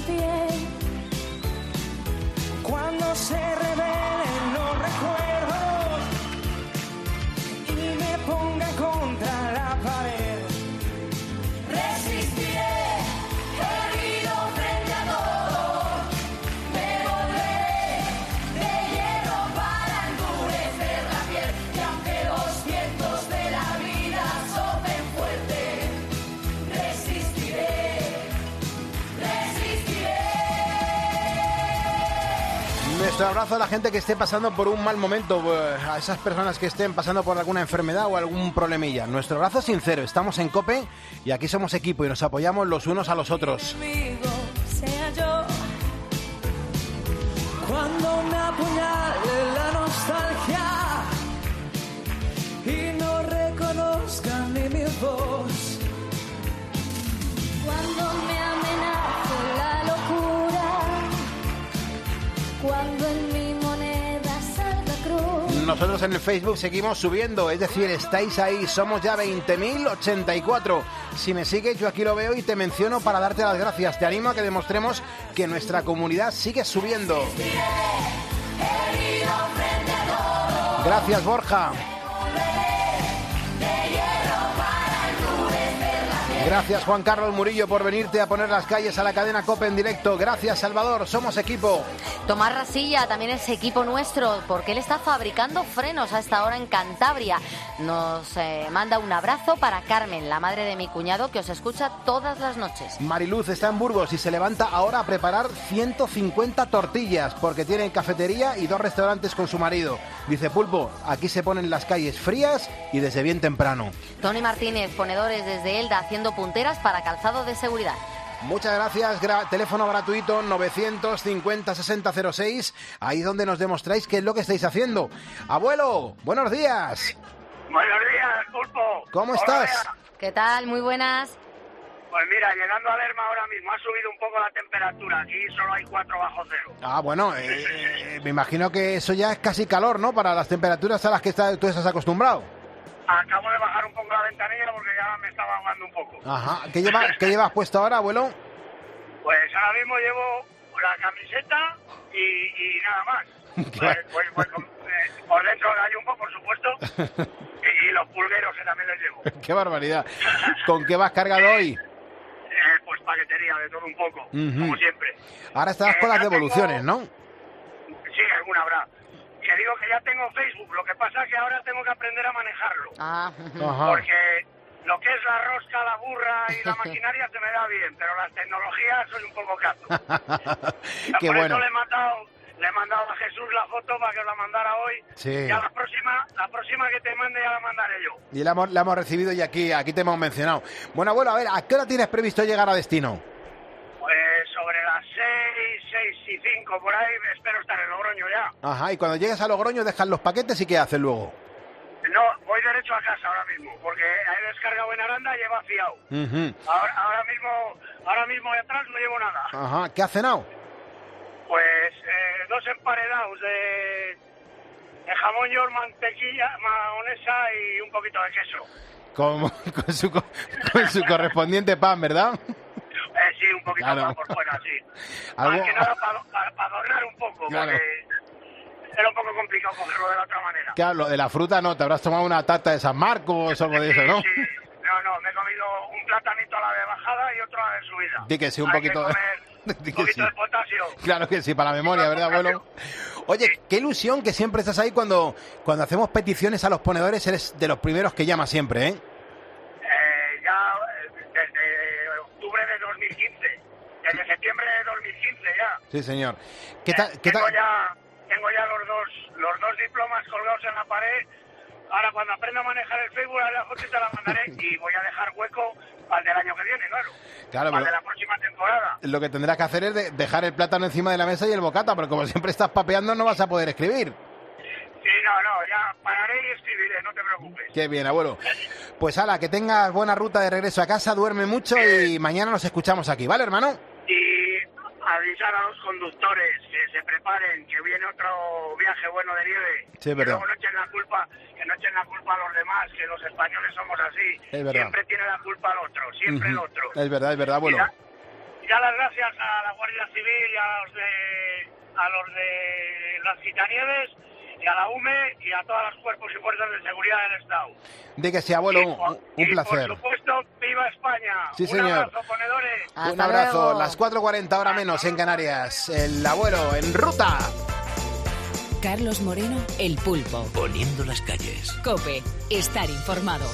Cuando se revelen los recuerdos y me ponga contra la pared, resistiré, herido frente a todo, me volveré de hierro para endurecer la piel, y aunque los vientos de la vida soplen fuerte, resistiré, resistiré. Nuestro abrazo a la gente que esté pasando por un mal momento, a esas personas que estén pasando por alguna enfermedad o algún problemilla. Nuestro abrazo sincero, estamos en COPE y aquí somos equipo y nos apoyamos los unos a los otros. Sea yo, cuando me apuñale la nostalgia y no reconozca ni mi voz, cuando me amenace la locura, cuando en mi moneda salga cruz. Nosotros en el Facebook seguimos subiendo, es decir, estáis ahí, somos ya 20.084. Si me sigues, yo aquí lo veo y te menciono para darte las gracias. Te animo a que demostremos que nuestra comunidad sigue subiendo. Gracias, Borja. Gracias, Juan Carlos Murillo, por venirte a poner las calles a la cadena COPE en directo. Gracias, Salvador, somos equipo. Tomás Rasilla también es equipo nuestro, porque él está fabricando frenos a esta hora en Cantabria. Nos manda un abrazo para Carmen, la madre de mi cuñado, que os escucha todas las noches. Mariluz está en Burgos y se levanta ahora a preparar 150 tortillas, porque tiene cafetería y 2 restaurantes con su marido. Dice, Pulpo, aquí se ponen las calles frías y desde bien temprano. Tony Martínez, ponedores desde Elda, haciendo punteras para calzado de seguridad. Muchas gracias, teléfono gratuito 950-6006, ahí es donde nos demostráis qué es lo que estáis haciendo. Abuelo, buenos días. Buenos días, Pulpo. ¿Cómo estás? ¿Qué tal? Muy buenas. Pues mira, llegando a Lerma ahora mismo ha subido un poco la temperatura, aquí solo hay 4 bajo cero. Ah, bueno, me imagino que eso ya es casi calor, ¿no? Para las temperaturas a las que tú estás acostumbrado. Acabo de bajar un poco la ventanilla porque ya me estaba ahogando un poco. Ajá. ¿Qué llevas puesto ahora, abuelo? Pues ahora mismo llevo la camiseta y nada más. Pues, por dentro el gallumbo, por supuesto, y los pulgueros que también les llevo. ¡Qué barbaridad! ¿Con qué vas cargado hoy? Pues paquetería, de todo un poco, como siempre. Ahora estás con las devoluciones, ¿no? Sí, alguna habrá. Que digo que ya tengo Facebook, lo que pasa es que ahora tengo que aprender a manejarlo. Porque lo que es la rosca, la burra y la maquinaria se me da bien, pero las tecnologías soy un poco cato. Qué Por bueno. eso le he mandado a Jesús la foto para que la mandara hoy. Sí. Ya la próxima que te mande ya la mandaré yo. Y la hemos recibido y aquí te hemos mencionado. Bueno, abuelo, a ver, ¿a qué hora tienes previsto llegar a destino? Pues sobre las 6:05 por ahí espero estar en Logroño ya. Ajá, y cuando llegues a Logroño dejas los paquetes y ¿qué haces luego? No, voy derecho a casa ahora mismo, porque he descargado en Aranda y he vaciado. Ahora mismo de atrás no llevo nada. Ajá, ¿qué has cenado? Pues 2 emparedados de jamón york, mantequilla, mayonesa y un poquito de queso. Con su correspondiente pan, ¿verdad? Sí, un poquito más por fuera, sí. ¿Algo? Más que nada para adornar un poco, Claro. porque era un poco complicado cogerlo de la otra manera. Claro, lo de la fruta no, te habrás tomado una tarta de San Marcos o algo de eso, ¿no? Sí. No, me he comido un platanito a la de bajada y otro a la de subida. Di que sí, un Hay poquito. que comer un poquito de potasio. Claro que sí, para la memoria, ¿verdad, abuelo? Oye, qué ilusión que siempre estás ahí cuando hacemos peticiones a los ponedores, eres de los primeros que llama siempre, ¿eh? Ya desde octubre de 2015, desde septiembre de 2015 ya. Sí, señor. Tengo ya los dos diplomas colgados en la pared. Ahora cuando aprenda a manejar el Facebook, la foto te la mandaré y voy a dejar hueco al del año que viene, claro. Claro, Al pero de la próxima temporada. lo que tendrás que hacer es dejar el plátano encima de la mesa y el bocata, porque como siempre estás papeando no vas a poder escribir. Sí, no, ya pararé y escribiré, no te preocupes. Qué bien, abuelo. Pues ala, que tengas buena ruta de regreso a casa, duerme mucho y mañana nos escuchamos aquí, ¿vale, hermano? Y avisar a los conductores que se preparen, que viene otro viaje bueno de nieve. Sí, es verdad. Que luego no echen la culpa a los demás, que los españoles somos así. Es verdad. Siempre tiene la culpa el otro, siempre el otro. Es verdad, abuelo. Y ya las gracias a la Guardia Civil y a los de las Quitanieves y a la UME y a todos los cuerpos y fuerzas de seguridad del Estado. De que sí, abuelo, un placer. Por supuesto, ¡viva España! Sí, señor. Un abrazo, ponedores. Un abrazo, las 4:40 hora menos en Canarias. El abuelo en ruta. Carlos Moreno, El Pulpo. Poniendo las calles. COPE, estar informado.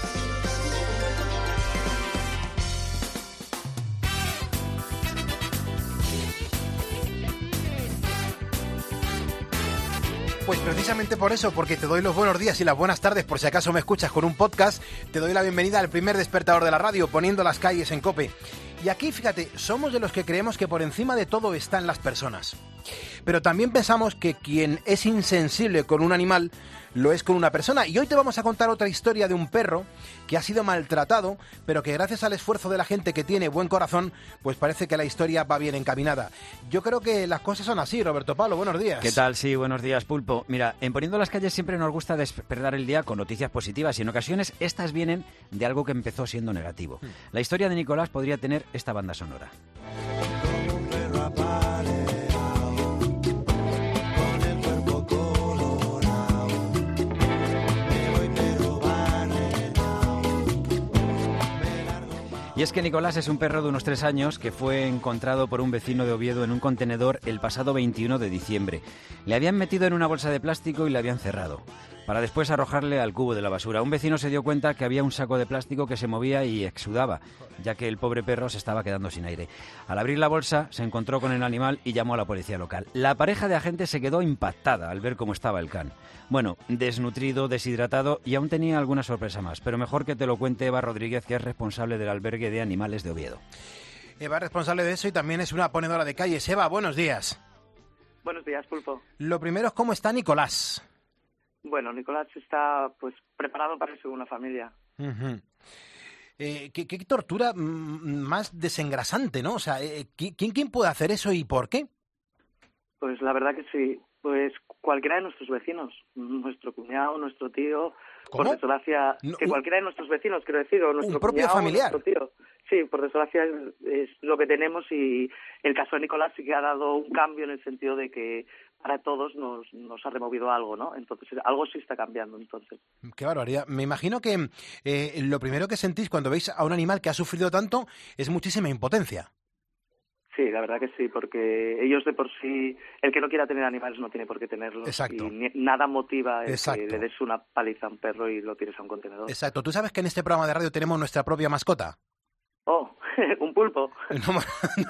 Pues precisamente por eso, porque te doy los buenos días y las buenas tardes, por si acaso me escuchas con un podcast, te doy la bienvenida al primer despertador de la radio, Poniendo las calles en COPE. Y aquí, fíjate, somos de los que creemos que por encima de todo están las personas. Pero también pensamos que quien es insensible con un animal lo es con una persona. Y hoy te vamos a contar otra historia de un perro que ha sido maltratado, pero que gracias al esfuerzo de la gente que tiene buen corazón, pues parece que la historia va bien encaminada. Yo creo que las cosas son así, Roberto Pablo, buenos días. ¿Qué tal? Sí, buenos días, Pulpo. Mira, en Poniendo las calles siempre nos gusta despertar el día con noticias positivas y en ocasiones estas vienen de algo que empezó siendo negativo. La historia de Nicolás podría tener esta banda sonora. Y es que Nicolás es un perro de unos 3 años que fue encontrado por un vecino de Oviedo en un contenedor el pasado 21 de diciembre. Le habían metido en una bolsa de plástico y le habían cerrado, para después arrojarle al cubo de la basura. Un vecino se dio cuenta que había un saco de plástico que se movía y exudaba, ya que el pobre perro se estaba quedando sin aire. Al abrir la bolsa se encontró con el animal y llamó a la policía local. La pareja de agentes se quedó impactada al ver cómo estaba el can. Bueno, desnutrido, deshidratado y aún tenía alguna sorpresa más, pero mejor que te lo cuente Eva Rodríguez, que es responsable del albergue de animales de Oviedo. Eva es responsable de eso y también es una ponedora de calles. Eva, buenos días. Buenos días, Pulpo. Lo primero es cómo está Nicolás. Bueno, Nicolás está pues preparado para irse con una familia. Uh-huh. ¿Qué tortura más desengrasante, ¿no? O sea, ¿quién puede hacer eso y por qué? Pues la verdad que sí. Pues cualquiera de nuestros vecinos, nuestro cuñado, nuestro tío, ¿cómo? Por desgracia, No, que cualquiera de nuestros vecinos, quiero decir, o nuestro un propio cuñado, familiar. nuestro tío. Sí, por desgracia es lo que tenemos y el caso de Nicolás sí que ha dado un cambio en el sentido de que para todos nos ha removido algo, ¿no? Entonces, algo sí está cambiando, entonces. Qué barbaridad. Me imagino que lo primero que sentís cuando veis a un animal que ha sufrido tanto es muchísima impotencia. Sí, la verdad que sí, porque ellos de por sí, el que no quiera tener animales no tiene por qué tenerlos. Exacto. Y nada motiva el Exacto. que le des una paliza a un perro y lo tires a un contenedor. Exacto. ¿Tú sabes que en este programa de radio tenemos nuestra propia mascota? Oh, un pulpo. No,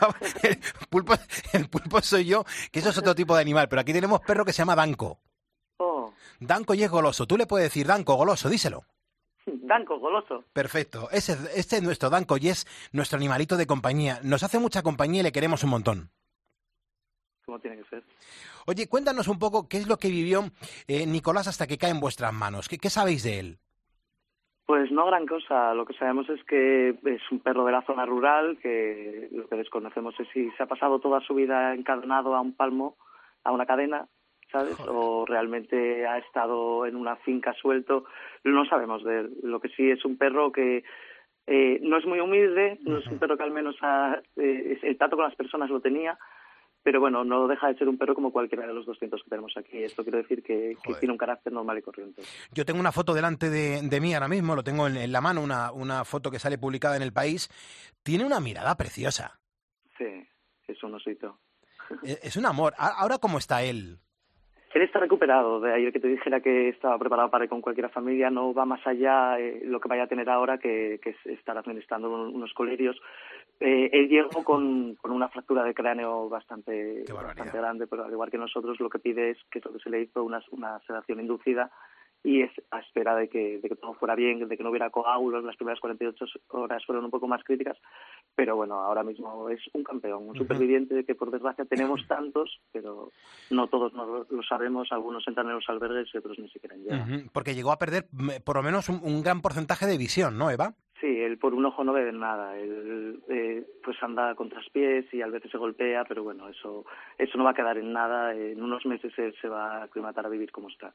el pulpo soy yo, que eso es otro tipo de animal, pero aquí tenemos perro que se llama Danco. Oh. Danco y es goloso. Tú le puedes decir Danco, goloso, díselo. Danco, goloso. Perfecto. Este es nuestro Danco y es nuestro animalito de compañía. Nos hace mucha compañía y le queremos un montón. Como tiene que ser. Oye, cuéntanos un poco qué es lo que vivió Nicolás hasta que cae en vuestras manos. ¿Qué sabéis de él? Pues no gran cosa. Lo que sabemos es que es un perro de la zona rural, que lo que desconocemos es si se ha pasado toda su vida encadenado a un palmo, a una cadena, ¿sabes? Joder. O realmente ha estado en una finca suelto. No sabemos de él. Lo que sí es un perro que no es muy humilde, no es un perro que al menos el trato con las personas lo tenía, pero bueno, no deja de ser un perro como cualquiera de los 200 que tenemos aquí. Esto quiero decir que tiene un carácter normal y corriente. Yo tengo una foto delante de mí ahora mismo, lo tengo en la mano, una foto que sale publicada en El País. Tiene una mirada preciosa. Sí, es un osito. Es un amor. Ahora, ¿cómo está él? Él está recuperado. De ahí el que te dijera que estaba preparado para ir con cualquier familia no va más allá lo que vaya a tener ahora, que es estar administrando unos colirios. Él llegó con una fractura de cráneo bastante grande, pero al igual que nosotros lo que pide es que lo que se le hizo una sedación inducida y es a espera de que todo fuera bien, de que no hubiera coágulos. Las primeras 48 horas fueron un poco más críticas, Pero bueno, ahora mismo es un campeón, un superviviente que por desgracia tenemos tantos, pero no todos lo sabemos, algunos entran en los albergues y otros ni siquiera llegan. Porque llegó a perder por lo menos un gran porcentaje de visión, ¿no, Eva? Sí, él por un ojo no ve nada, él pues anda con traspiés y a veces se golpea, pero bueno, eso no va a quedar en nada, en unos meses él se va a aclimatar a vivir como está.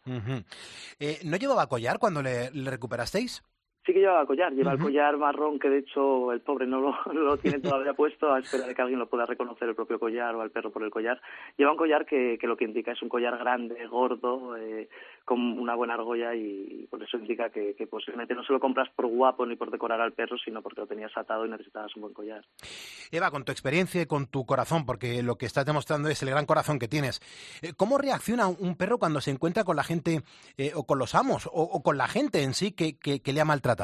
¿No llevaba collar cuando le recuperasteis? Sí que lleva collar, lleva el collar marrón, que de hecho el pobre no lo tiene todavía puesto, a espera de que alguien lo pueda reconocer, el propio collar o al perro por el collar. Lleva un collar que lo que indica es un collar grande, gordo, con una buena argolla, y por eso indica que posiblemente no se lo compras por guapo ni por decorar al perro, sino porque lo tenías atado y necesitabas un buen collar. Eva, con tu experiencia y con tu corazón, porque lo que estás demostrando es el gran corazón que tienes, ¿cómo reacciona un perro cuando se encuentra con la gente o con los amos o con la gente en sí que le ha maltratado?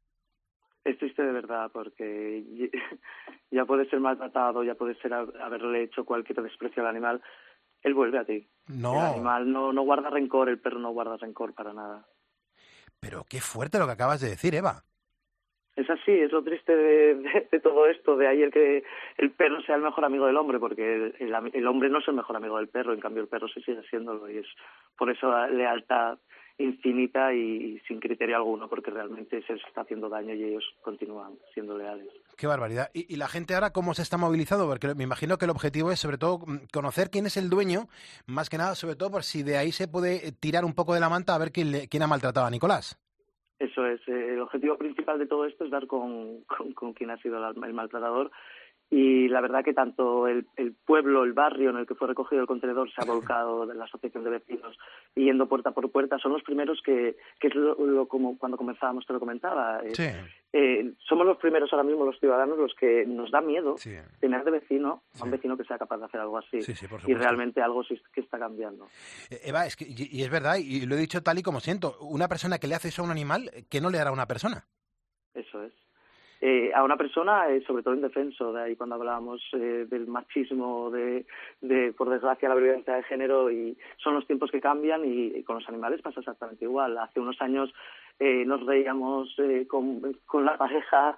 Es triste de verdad, porque ya puede ser maltratado, ya puede ser haberle hecho cualquier desprecio al animal, él vuelve a ti. No. El animal no guarda rencor, el perro no guarda rencor para nada. Pero qué fuerte lo que acabas de decir, Eva. Es así, es lo triste de todo esto, de ahí el que el perro sea el mejor amigo del hombre, porque el hombre no es el mejor amigo del perro, en cambio el perro sí sigue siéndolo, y es por eso la lealtad infinita y sin criterio alguno, porque realmente se les está haciendo daño y ellos continúan siendo leales. Qué barbaridad. ¿Y la gente ahora cómo se está movilizando? Porque me imagino que el objetivo es sobre todo conocer quién es el dueño, más que nada, sobre todo por si de ahí se puede tirar un poco de la manta a ver quién ha maltratado a Nicolás. Eso es, el objetivo principal de todo esto es dar con quien ha sido el maltratador, y la verdad que tanto el pueblo, el barrio en el que fue recogido el contenedor se ha volcado de la asociación de vecinos, yendo puerta por puerta. Son los primeros que es como cuando comenzábamos te lo comentaba. Sí. Somos los primeros ahora mismo, los ciudadanos, los que nos da miedo tener de vecino a un vecino que sea capaz de hacer algo así. Sí, por supuesto. Y realmente algo sí que está cambiando. Eva, es que, y es verdad, y lo he dicho tal y como siento, una persona que le hace eso a un animal, ¿qué no le hará a una persona? Eso es. A una persona, sobre todo indefenso, de ahí cuando hablábamos del machismo, de por desgracia la violencia de género, y son los tiempos que cambian, y con los animales pasa exactamente igual. Hace unos años nos reíamos con la pareja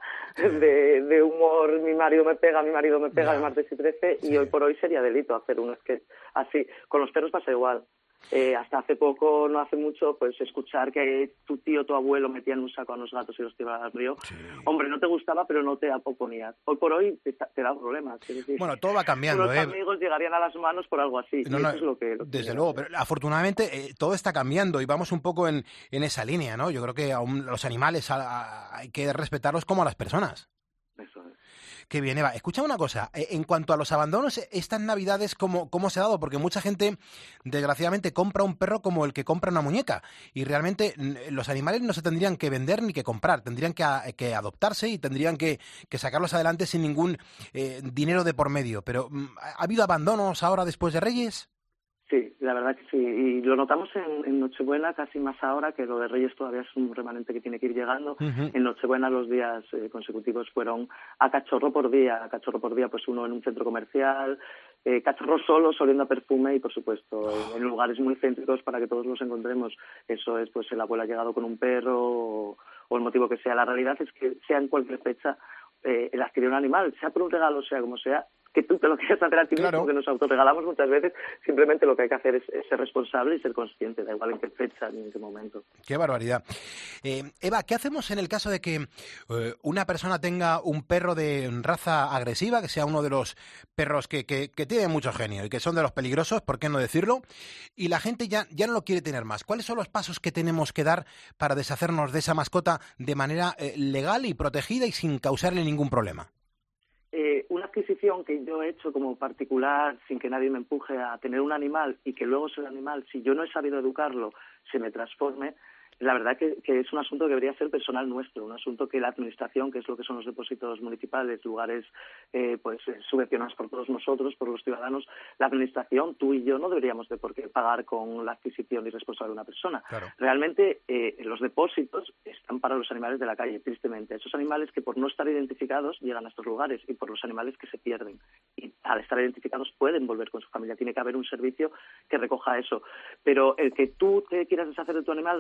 de humor, mi marido me pega, el martes y 13, y hoy por hoy sería delito hacer un sketch así. Con los perros pasa igual. Hasta hace poco, no hace mucho, pues escuchar que tu tío, tu abuelo metían un saco a los gatos y los tiraban al río. Sí. Hombre, no te gustaba, pero no te oponías. Hoy por hoy te da problemas. Es decir, bueno, todo va cambiando. Los amigos llegarían a las manos por algo así. No, y eso es lo que desde luego, pero afortunadamente todo está cambiando y vamos un poco en esa línea, ¿no? Yo creo que aún los animales hay que respetarlos como a las personas. Eso es. Qué bien, Eva. Escucha una cosa, en cuanto a los abandonos, estas Navidades, ¿cómo se ha dado? Porque mucha gente, desgraciadamente, compra un perro como el que compra una muñeca, y realmente los animales no se tendrían que vender ni que comprar, tendrían que adoptarse y tendrían que sacarlos adelante sin ningún dinero de por medio. Pero, ¿ha habido abandonos ahora después de Reyes? Sí, la verdad que sí, y lo notamos en Nochebuena casi más ahora, que lo de Reyes todavía es un remanente que tiene que ir llegando. En Nochebuena los días consecutivos fueron a cachorro por día, pues uno en un centro comercial, cachorros solos oliendo a perfume y por supuesto en lugares muy céntricos para que todos los encontremos. Eso es, pues el abuelo ha llegado con un perro o el motivo que sea. La realidad es que sea en cualquier fecha el adquirir un animal, sea por un regalo, sea como sea, que tú te lo quieras hacer a ti mismo, que nos autorregalamos muchas veces, simplemente lo que hay que hacer es ser responsable y ser consciente, da igual en qué fecha ni en qué momento. ¡Qué barbaridad! Eva, ¿qué hacemos en el caso de que una persona tenga un perro de raza agresiva, que sea uno de los perros que tiene mucho genio y que son de los peligrosos, por qué no decirlo, y la gente ya no lo quiere tener más? ¿Cuáles son los pasos que tenemos que dar para deshacernos de esa mascota de manera legal y protegida y sin causarle ningún problema? Una adquisición que yo he hecho como particular, sin que nadie me empuje a tener un animal, y que luego ese animal, si yo no he sabido educarlo, se me transforme, la verdad que es un asunto que debería ser personal nuestro, un asunto que la administración, que es lo que son los depósitos municipales, lugares subvencionados por todos nosotros, por los ciudadanos, la administración, tú y yo, no deberíamos de por qué pagar con la adquisición irresponsable de una persona. Claro. Realmente los depósitos están para los animales de la calle, tristemente. Esos animales que por no estar identificados llegan a estos lugares, y por los animales que se pierden. Y al estar identificados pueden volver con su familia. Tiene que haber un servicio que recoja eso. Pero el que tú te quieras deshacer de tu animal, la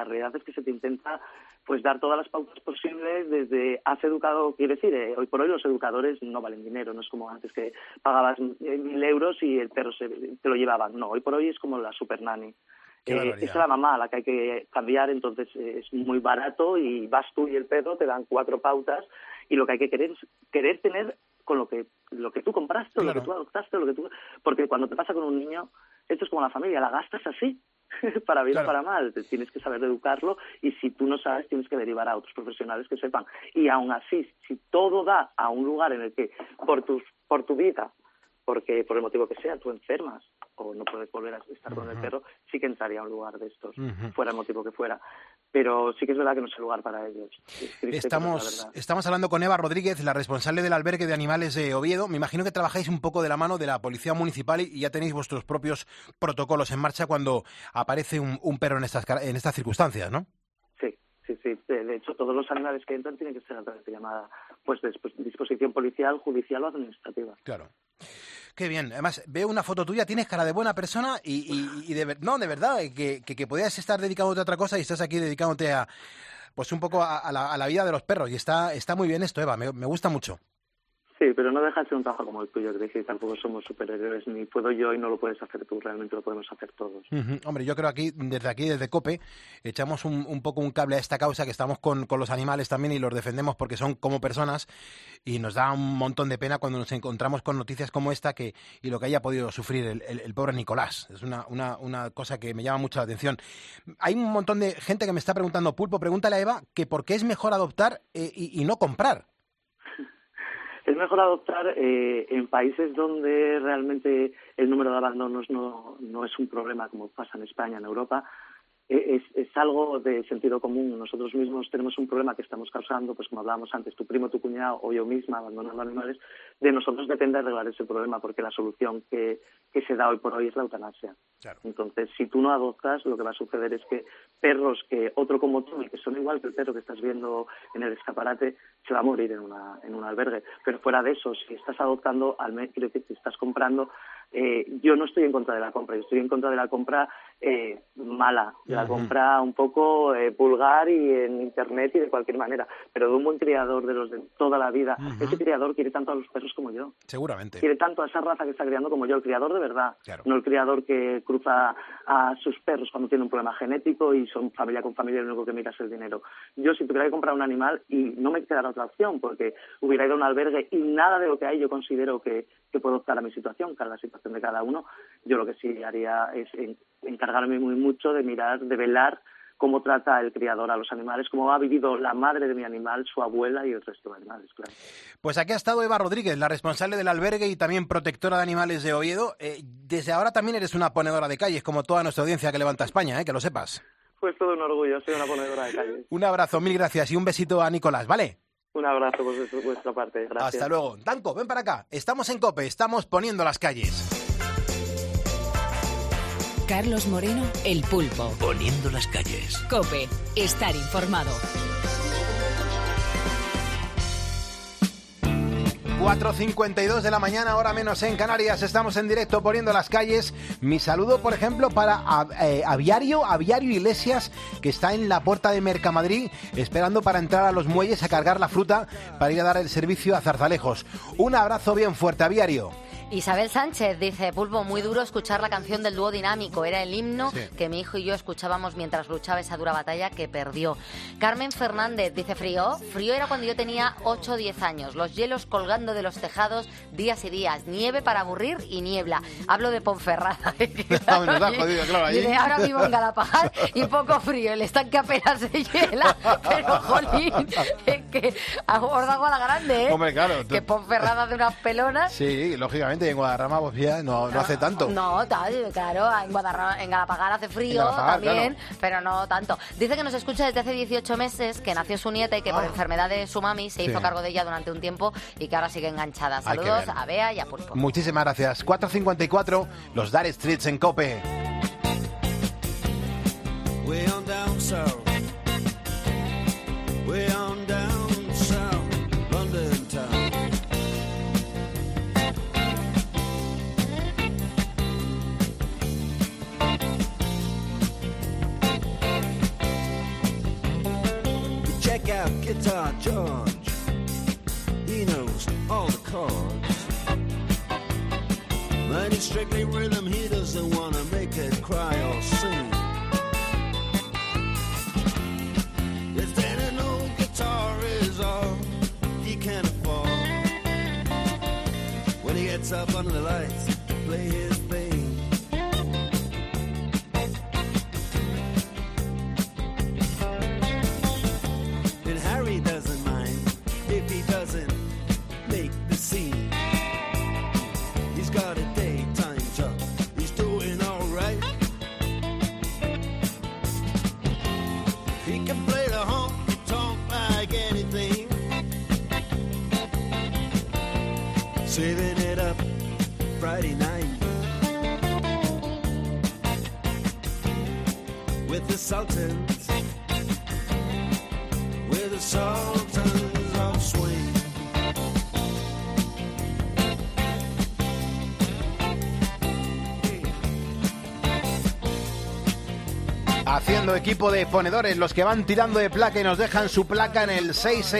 realidad es que se te intenta pues dar todas las pautas posibles desde has educado, quiere decir, hoy por hoy los educadores no valen dinero, no es como antes que pagabas 1.000 euros y el perro te lo llevaban, no, hoy por hoy es como la super nanny. Es la mamá a la que hay que cambiar, entonces es muy barato y vas tú y el perro, te dan 4 pautas y lo que hay que querer es querer tener con lo que tú compraste, claro. Lo que tú adoptaste, porque cuando te pasa con un niño, esto es como la familia, la gastas así. Para bien o para mal, tienes que saber educarlo y si tú no sabes tienes que derivar a otros profesionales que sepan. Y aún así, si todo da a un lugar en el que por tu vida, porque por el motivo que sea, tú enfermas o no puedes volver a estar con el perro, sí que entraría a un lugar de estos, fuera el motivo que fuera. Pero sí que es verdad que no es el lugar para ellos. Estamos hablando con Eva Rodríguez, la responsable del albergue de animales de Oviedo. Me imagino que trabajáis un poco de la mano de la Policía Municipal y ya tenéis vuestros propios protocolos en marcha cuando aparece un perro en estas circunstancias, ¿no? Sí. De hecho, todos los animales que entran tienen que ser a través de llamada, pues disposición policial, judicial o administrativa. Claro. Qué bien. Además, veo una foto tuya, tienes cara de buena persona y de verdad, que podías estar dedicándote a otra cosa y estás aquí dedicándote a, pues un poco a la vida de los perros. Y está muy bien esto, Eva, me gusta mucho. Sí, pero no deja de ser un trabajo como el tuyo, es decir, tampoco somos superhéroes, ni puedo yo y no lo puedes hacer tú, realmente lo podemos hacer todos. Hombre, yo creo desde COPE, echamos un poco un cable a esta causa, que estamos con los animales también y los defendemos porque son como personas y nos da un montón de pena cuando nos encontramos con noticias como esta y lo que haya podido sufrir el pobre Nicolás. Es una cosa que me llama mucho la atención. Hay un montón de gente que me está preguntando, Pulpo, pregúntale a Eva que por qué es mejor adoptar y no comprar. Es mejor adoptar en países donde realmente el número de abandonos no es un problema como pasa en España, en Europa. Es algo de sentido común. Nosotros mismos tenemos un problema que estamos causando, pues como hablábamos antes, tu primo, tu cuñado o yo misma abandonando animales. De nosotros depende arreglar ese problema porque la solución que se da hoy por hoy es la eutanasia. Claro. Entonces, si tú no adoptas, lo que va a suceder es que perros que otro como tú y que son igual que el perro que estás viendo en el escaparate se va a morir en un albergue. Pero fuera de eso, si estás adoptando, creo que te estás comprando. Yo no estoy en contra de la compra, yo estoy en contra de la compra mala, de la compra un poco vulgar y en internet y de cualquier manera, pero de un buen criador de los de toda la vida. Ese criador quiere tanto a los perros como yo. Seguramente. Quiere tanto a esa raza que está criando como yo, el criador de verdad, claro. No el criador que cruza a sus perros cuando tiene un problema genético y son familia con familia y lo único que mira es el dinero. Yo si tuviera que comprar un animal y no me quedara otra opción porque hubiera ido a un albergue y nada de lo que hay yo considero que puedo optar a mi situación, a la situación de cada uno, yo lo que sí haría es encargarme muy mucho de mirar, de velar cómo trata el criador a los animales, cómo ha vivido la madre de mi animal, su abuela y el resto de animales, claro. Pues aquí ha estado Eva Rodríguez, la responsable del albergue y también protectora de animales de Oviedo. Desde ahora también eres una ponedora de calles, como toda nuestra audiencia que levanta España, que lo sepas. Pues todo un orgullo, soy una ponedora de calles. Un abrazo, mil gracias y un besito a Nicolás, ¿vale? Un abrazo por vuestra parte, gracias. Hasta luego. Danco, ven para acá. Estamos en COPE, estamos poniendo las calles. Carlos Moreno, El Pulpo. Poniendo las calles. COPE, estar informado. 4:52 de la mañana, hora menos en Canarias. Estamos en directo poniendo las calles. Mi saludo, por ejemplo, para Aviario Iglesias, que está en la puerta de Mercamadrid, esperando para entrar a los muelles a cargar la fruta para ir a dar el servicio a Zarzalejos. Un abrazo bien fuerte, Aviario. Isabel Sánchez dice, Pulpo, muy duro escuchar la canción del dúo dinámico. Era el himno que mi hijo y yo escuchábamos mientras luchaba esa dura batalla que perdió. Carmen Fernández dice, frío era cuando yo tenía 8 o 10 años. Los hielos colgando de los tejados, días y días. Nieve para aburrir y niebla. Hablo de Ponferrada. Dice, ahora vivo en Galapagar y poco frío. El estanque apenas se hiela. Pero, jolín, que os da la grande, ¿eh? Hombre, claro. Que Ponferrada de unas pelonas. Sí, lógicamente. En Guadarrama pues ya no hace tanto. No, claro, en Galapagar hace frío también, claro. Pero no tanto. Dice que nos escucha desde hace 18 meses, que nació su nieta y que por enfermedad de su mami se hizo cargo de ella durante un tiempo y que ahora sigue enganchada. Saludos a Bea y a Pulpo. Muchísimas gracias. 4:54, los Dire Streets en COPE. Way on down south. Way on down south. London town. got Guitar George. He knows all the chords. But he's strictly rhythm, he doesn't wanna make it cry or sing. Yes, then an old guitar is all he can afford. When he gets up under the lights to play his thing. And Harry doesn't mind if he doesn't make the scene. He's got a daytime job, he's doing alright. He can play the honky-tonk like anything, saving it up Friday night with the Sultans, with the Sultans of Swing. Haciendo equipo de ponedores, los que van tirando de placa y nos dejan su placa en el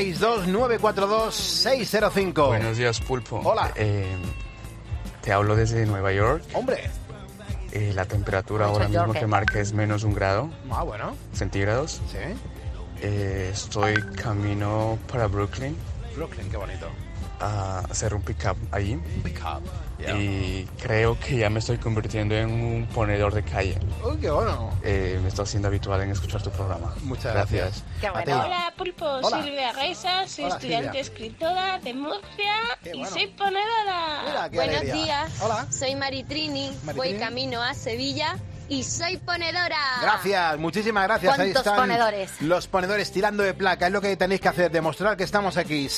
662-942-605. Buenos días, Pulpo. Hola. Te hablo desde Nueva York. Hombre. La temperatura ahora mismo que marca es menos 1 grado. Ah, bueno. Centígrados. Sí. Estoy camino para Brooklyn. Brooklyn, qué bonito. A hacer un pick-up allí. Pick-up. Yeah. Y creo que ya me estoy convirtiendo en un ponedor de calle. ¡Uy, qué bueno! Me estoy haciendo habitual en escuchar tu programa. Muchas gracias. Qué bueno. Hola, Pulpo. Hola. Silvia Reisa, soy estudiante escritora de Murcia y soy ponedora. Mira, qué Buenos alegría. días. Hola. Soy Maritrini. Voy camino a Sevilla y soy ponedora. Gracias, muchísimas gracias. Ahí ¿Cuántos están ponedores? los ponedores tirando de placa. Es lo que tenéis que hacer, demostrar que estamos aquí.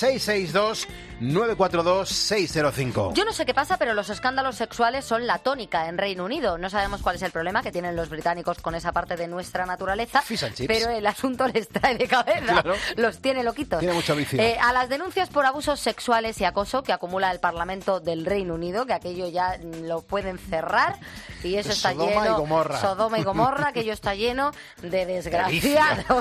662-942-605. Yo no sé qué pasa, pero los escándalos sexuales son la tónica en Reino Unido. No sabemos cuál es el problema que tienen los británicos con esa parte de nuestra naturaleza, Fish and chips. pero el asunto les trae de cabeza. Claro. Los tiene loquitos. Tiene mucho vicio. A las denuncias por abusos sexuales y acoso que acumula el Parlamento del Reino Unido, que aquello ya lo pueden cerrar, y eso está Sodoma lleno... y Gomorra. Sodoma y Gomorra, aquello está lleno de desgraciados.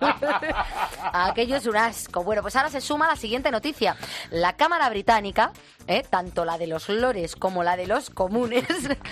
Aquello es un asco. Bueno, pues ahora se suma la siguiente noticia. La Cámara Británica, tanto la de los lores como la de los comunes,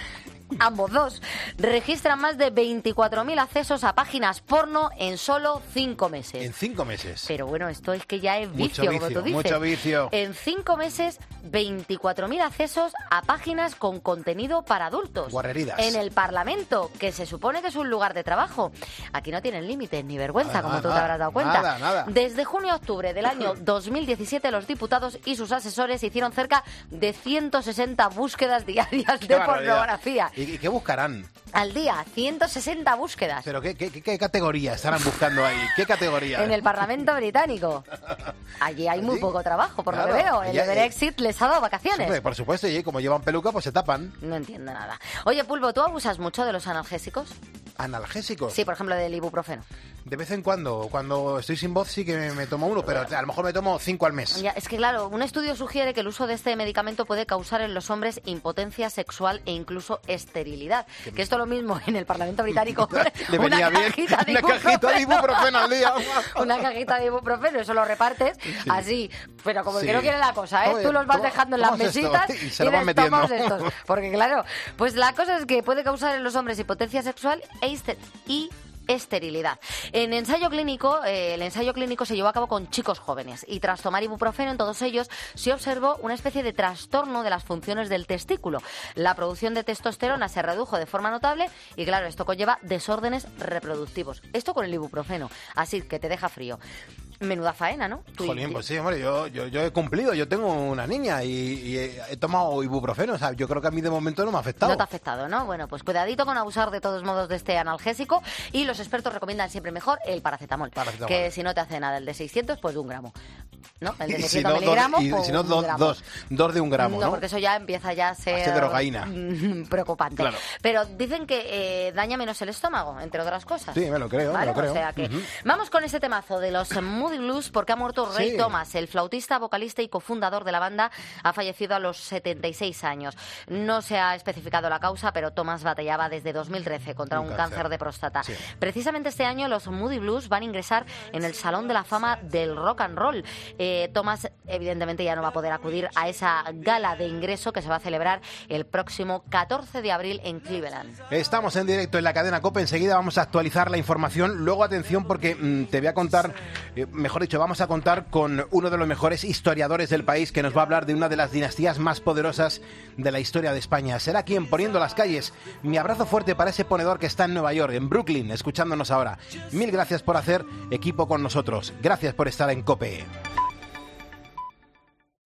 ambos dos, registran más de 24.000 accesos a páginas porno en solo 5 meses. En 5 meses. Pero bueno, esto es que ya es vicio, Mucho como tú dices. mucho vicio. En 5 meses, 24.000 accesos a páginas con contenido para adultos. Guarreridas. En el Parlamento, que se supone que es un lugar de trabajo. Aquí no tienen límites ni vergüenza, como tú te habrás dado cuenta. Nada. Desde junio a octubre del año 2017, los diputados y sus asesores hicieron cerca de 160 búsquedas diarias de pornografía. ¿Y qué buscarán? Al día, 160 búsquedas. ¿Pero qué categoría estarán buscando ahí? ¿Qué categoría? En el Parlamento británico. Allí hay muy poco trabajo, por lo que veo. El Brexit les ha dado vacaciones. Hombre, por supuesto, y como llevan peluca, pues se tapan. No entiendo nada. Oye, Pulpo, ¿tú abusas mucho de los analgésicos? ¿Analgésicos? Sí, por ejemplo, del ibuprofeno. De vez en cuando estoy sin voz sí que me tomo uno, pero a lo mejor me tomo 5 al mes. Ya, es que claro, un estudio sugiere que el uso de este medicamento puede causar en los hombres impotencia sexual e incluso esterilidad. Que esto lo mismo en el Parlamento británico. Le venía bien una cajita de ibuprofeno al día. Una cajita de ibuprofeno, eso lo repartes así, pero como que no quiere la cosa, ¿eh? Oye, tú los vas dejando en las mesitas y se lo van les metiendo. tomas estos. Porque claro, pues la cosa es que puede causar en los hombres impotencia sexual y esterilidad. En ensayo clínico, el ensayo clínico se llevó a cabo con chicos jóvenes y tras tomar ibuprofeno en todos ellos se observó una especie de trastorno de las funciones del testículo. La producción de testosterona se redujo de forma notable y claro, esto conlleva desórdenes reproductivos. Esto con el ibuprofeno, así que te deja frío. Menuda faena, ¿no? Jolín, pues sí, hombre, yo he cumplido, yo tengo una niña y he tomado ibuprofeno, o sea, yo creo que a mí de momento no me ha afectado. No te ha afectado, ¿no? Bueno, pues cuidadito con abusar de todos modos de este analgésico y los expertos recomiendan siempre mejor el paracetamol. Que si no te hace nada el de 600, pues de 1 gramo, ¿no? El de 600 miligramos, pues si no, dos de 1 gramo, ¿no? No, porque eso ya empieza ya a ser drogaína. Preocupante. Claro. Pero dicen que daña menos el estómago, entre otras cosas. Sí, me lo creo, ¿vale? me lo creo. O sea que vamos con ese temazo de los Moody Blues porque ha muerto Ray Thomas, el flautista, vocalista y cofundador de la banda, ha fallecido a los 76 años. No se ha especificado la causa, pero Thomas batallaba desde 2013 contra un cáncer de próstata. Sí. Precisamente este año los Moody Blues van a ingresar en el Salón de la Fama del Rock and Roll. Thomas evidentemente ya no va a poder acudir a esa gala de ingreso que se va a celebrar el próximo 14 de abril en Cleveland. Estamos en directo en la cadena COPE, enseguida vamos a actualizar la información. Luego atención porque te voy a contar, mejor dicho, vamos a contar con uno de los mejores historiadores del país que nos va a hablar de una de las dinastías más poderosas de la historia de España. Será quien poniendo las calles. Mi abrazo fuerte para ese ponedor que está en Nueva York, en Brooklyn, escuchándonos ahora. Mil gracias por hacer equipo con nosotros. Gracias por estar en COPE.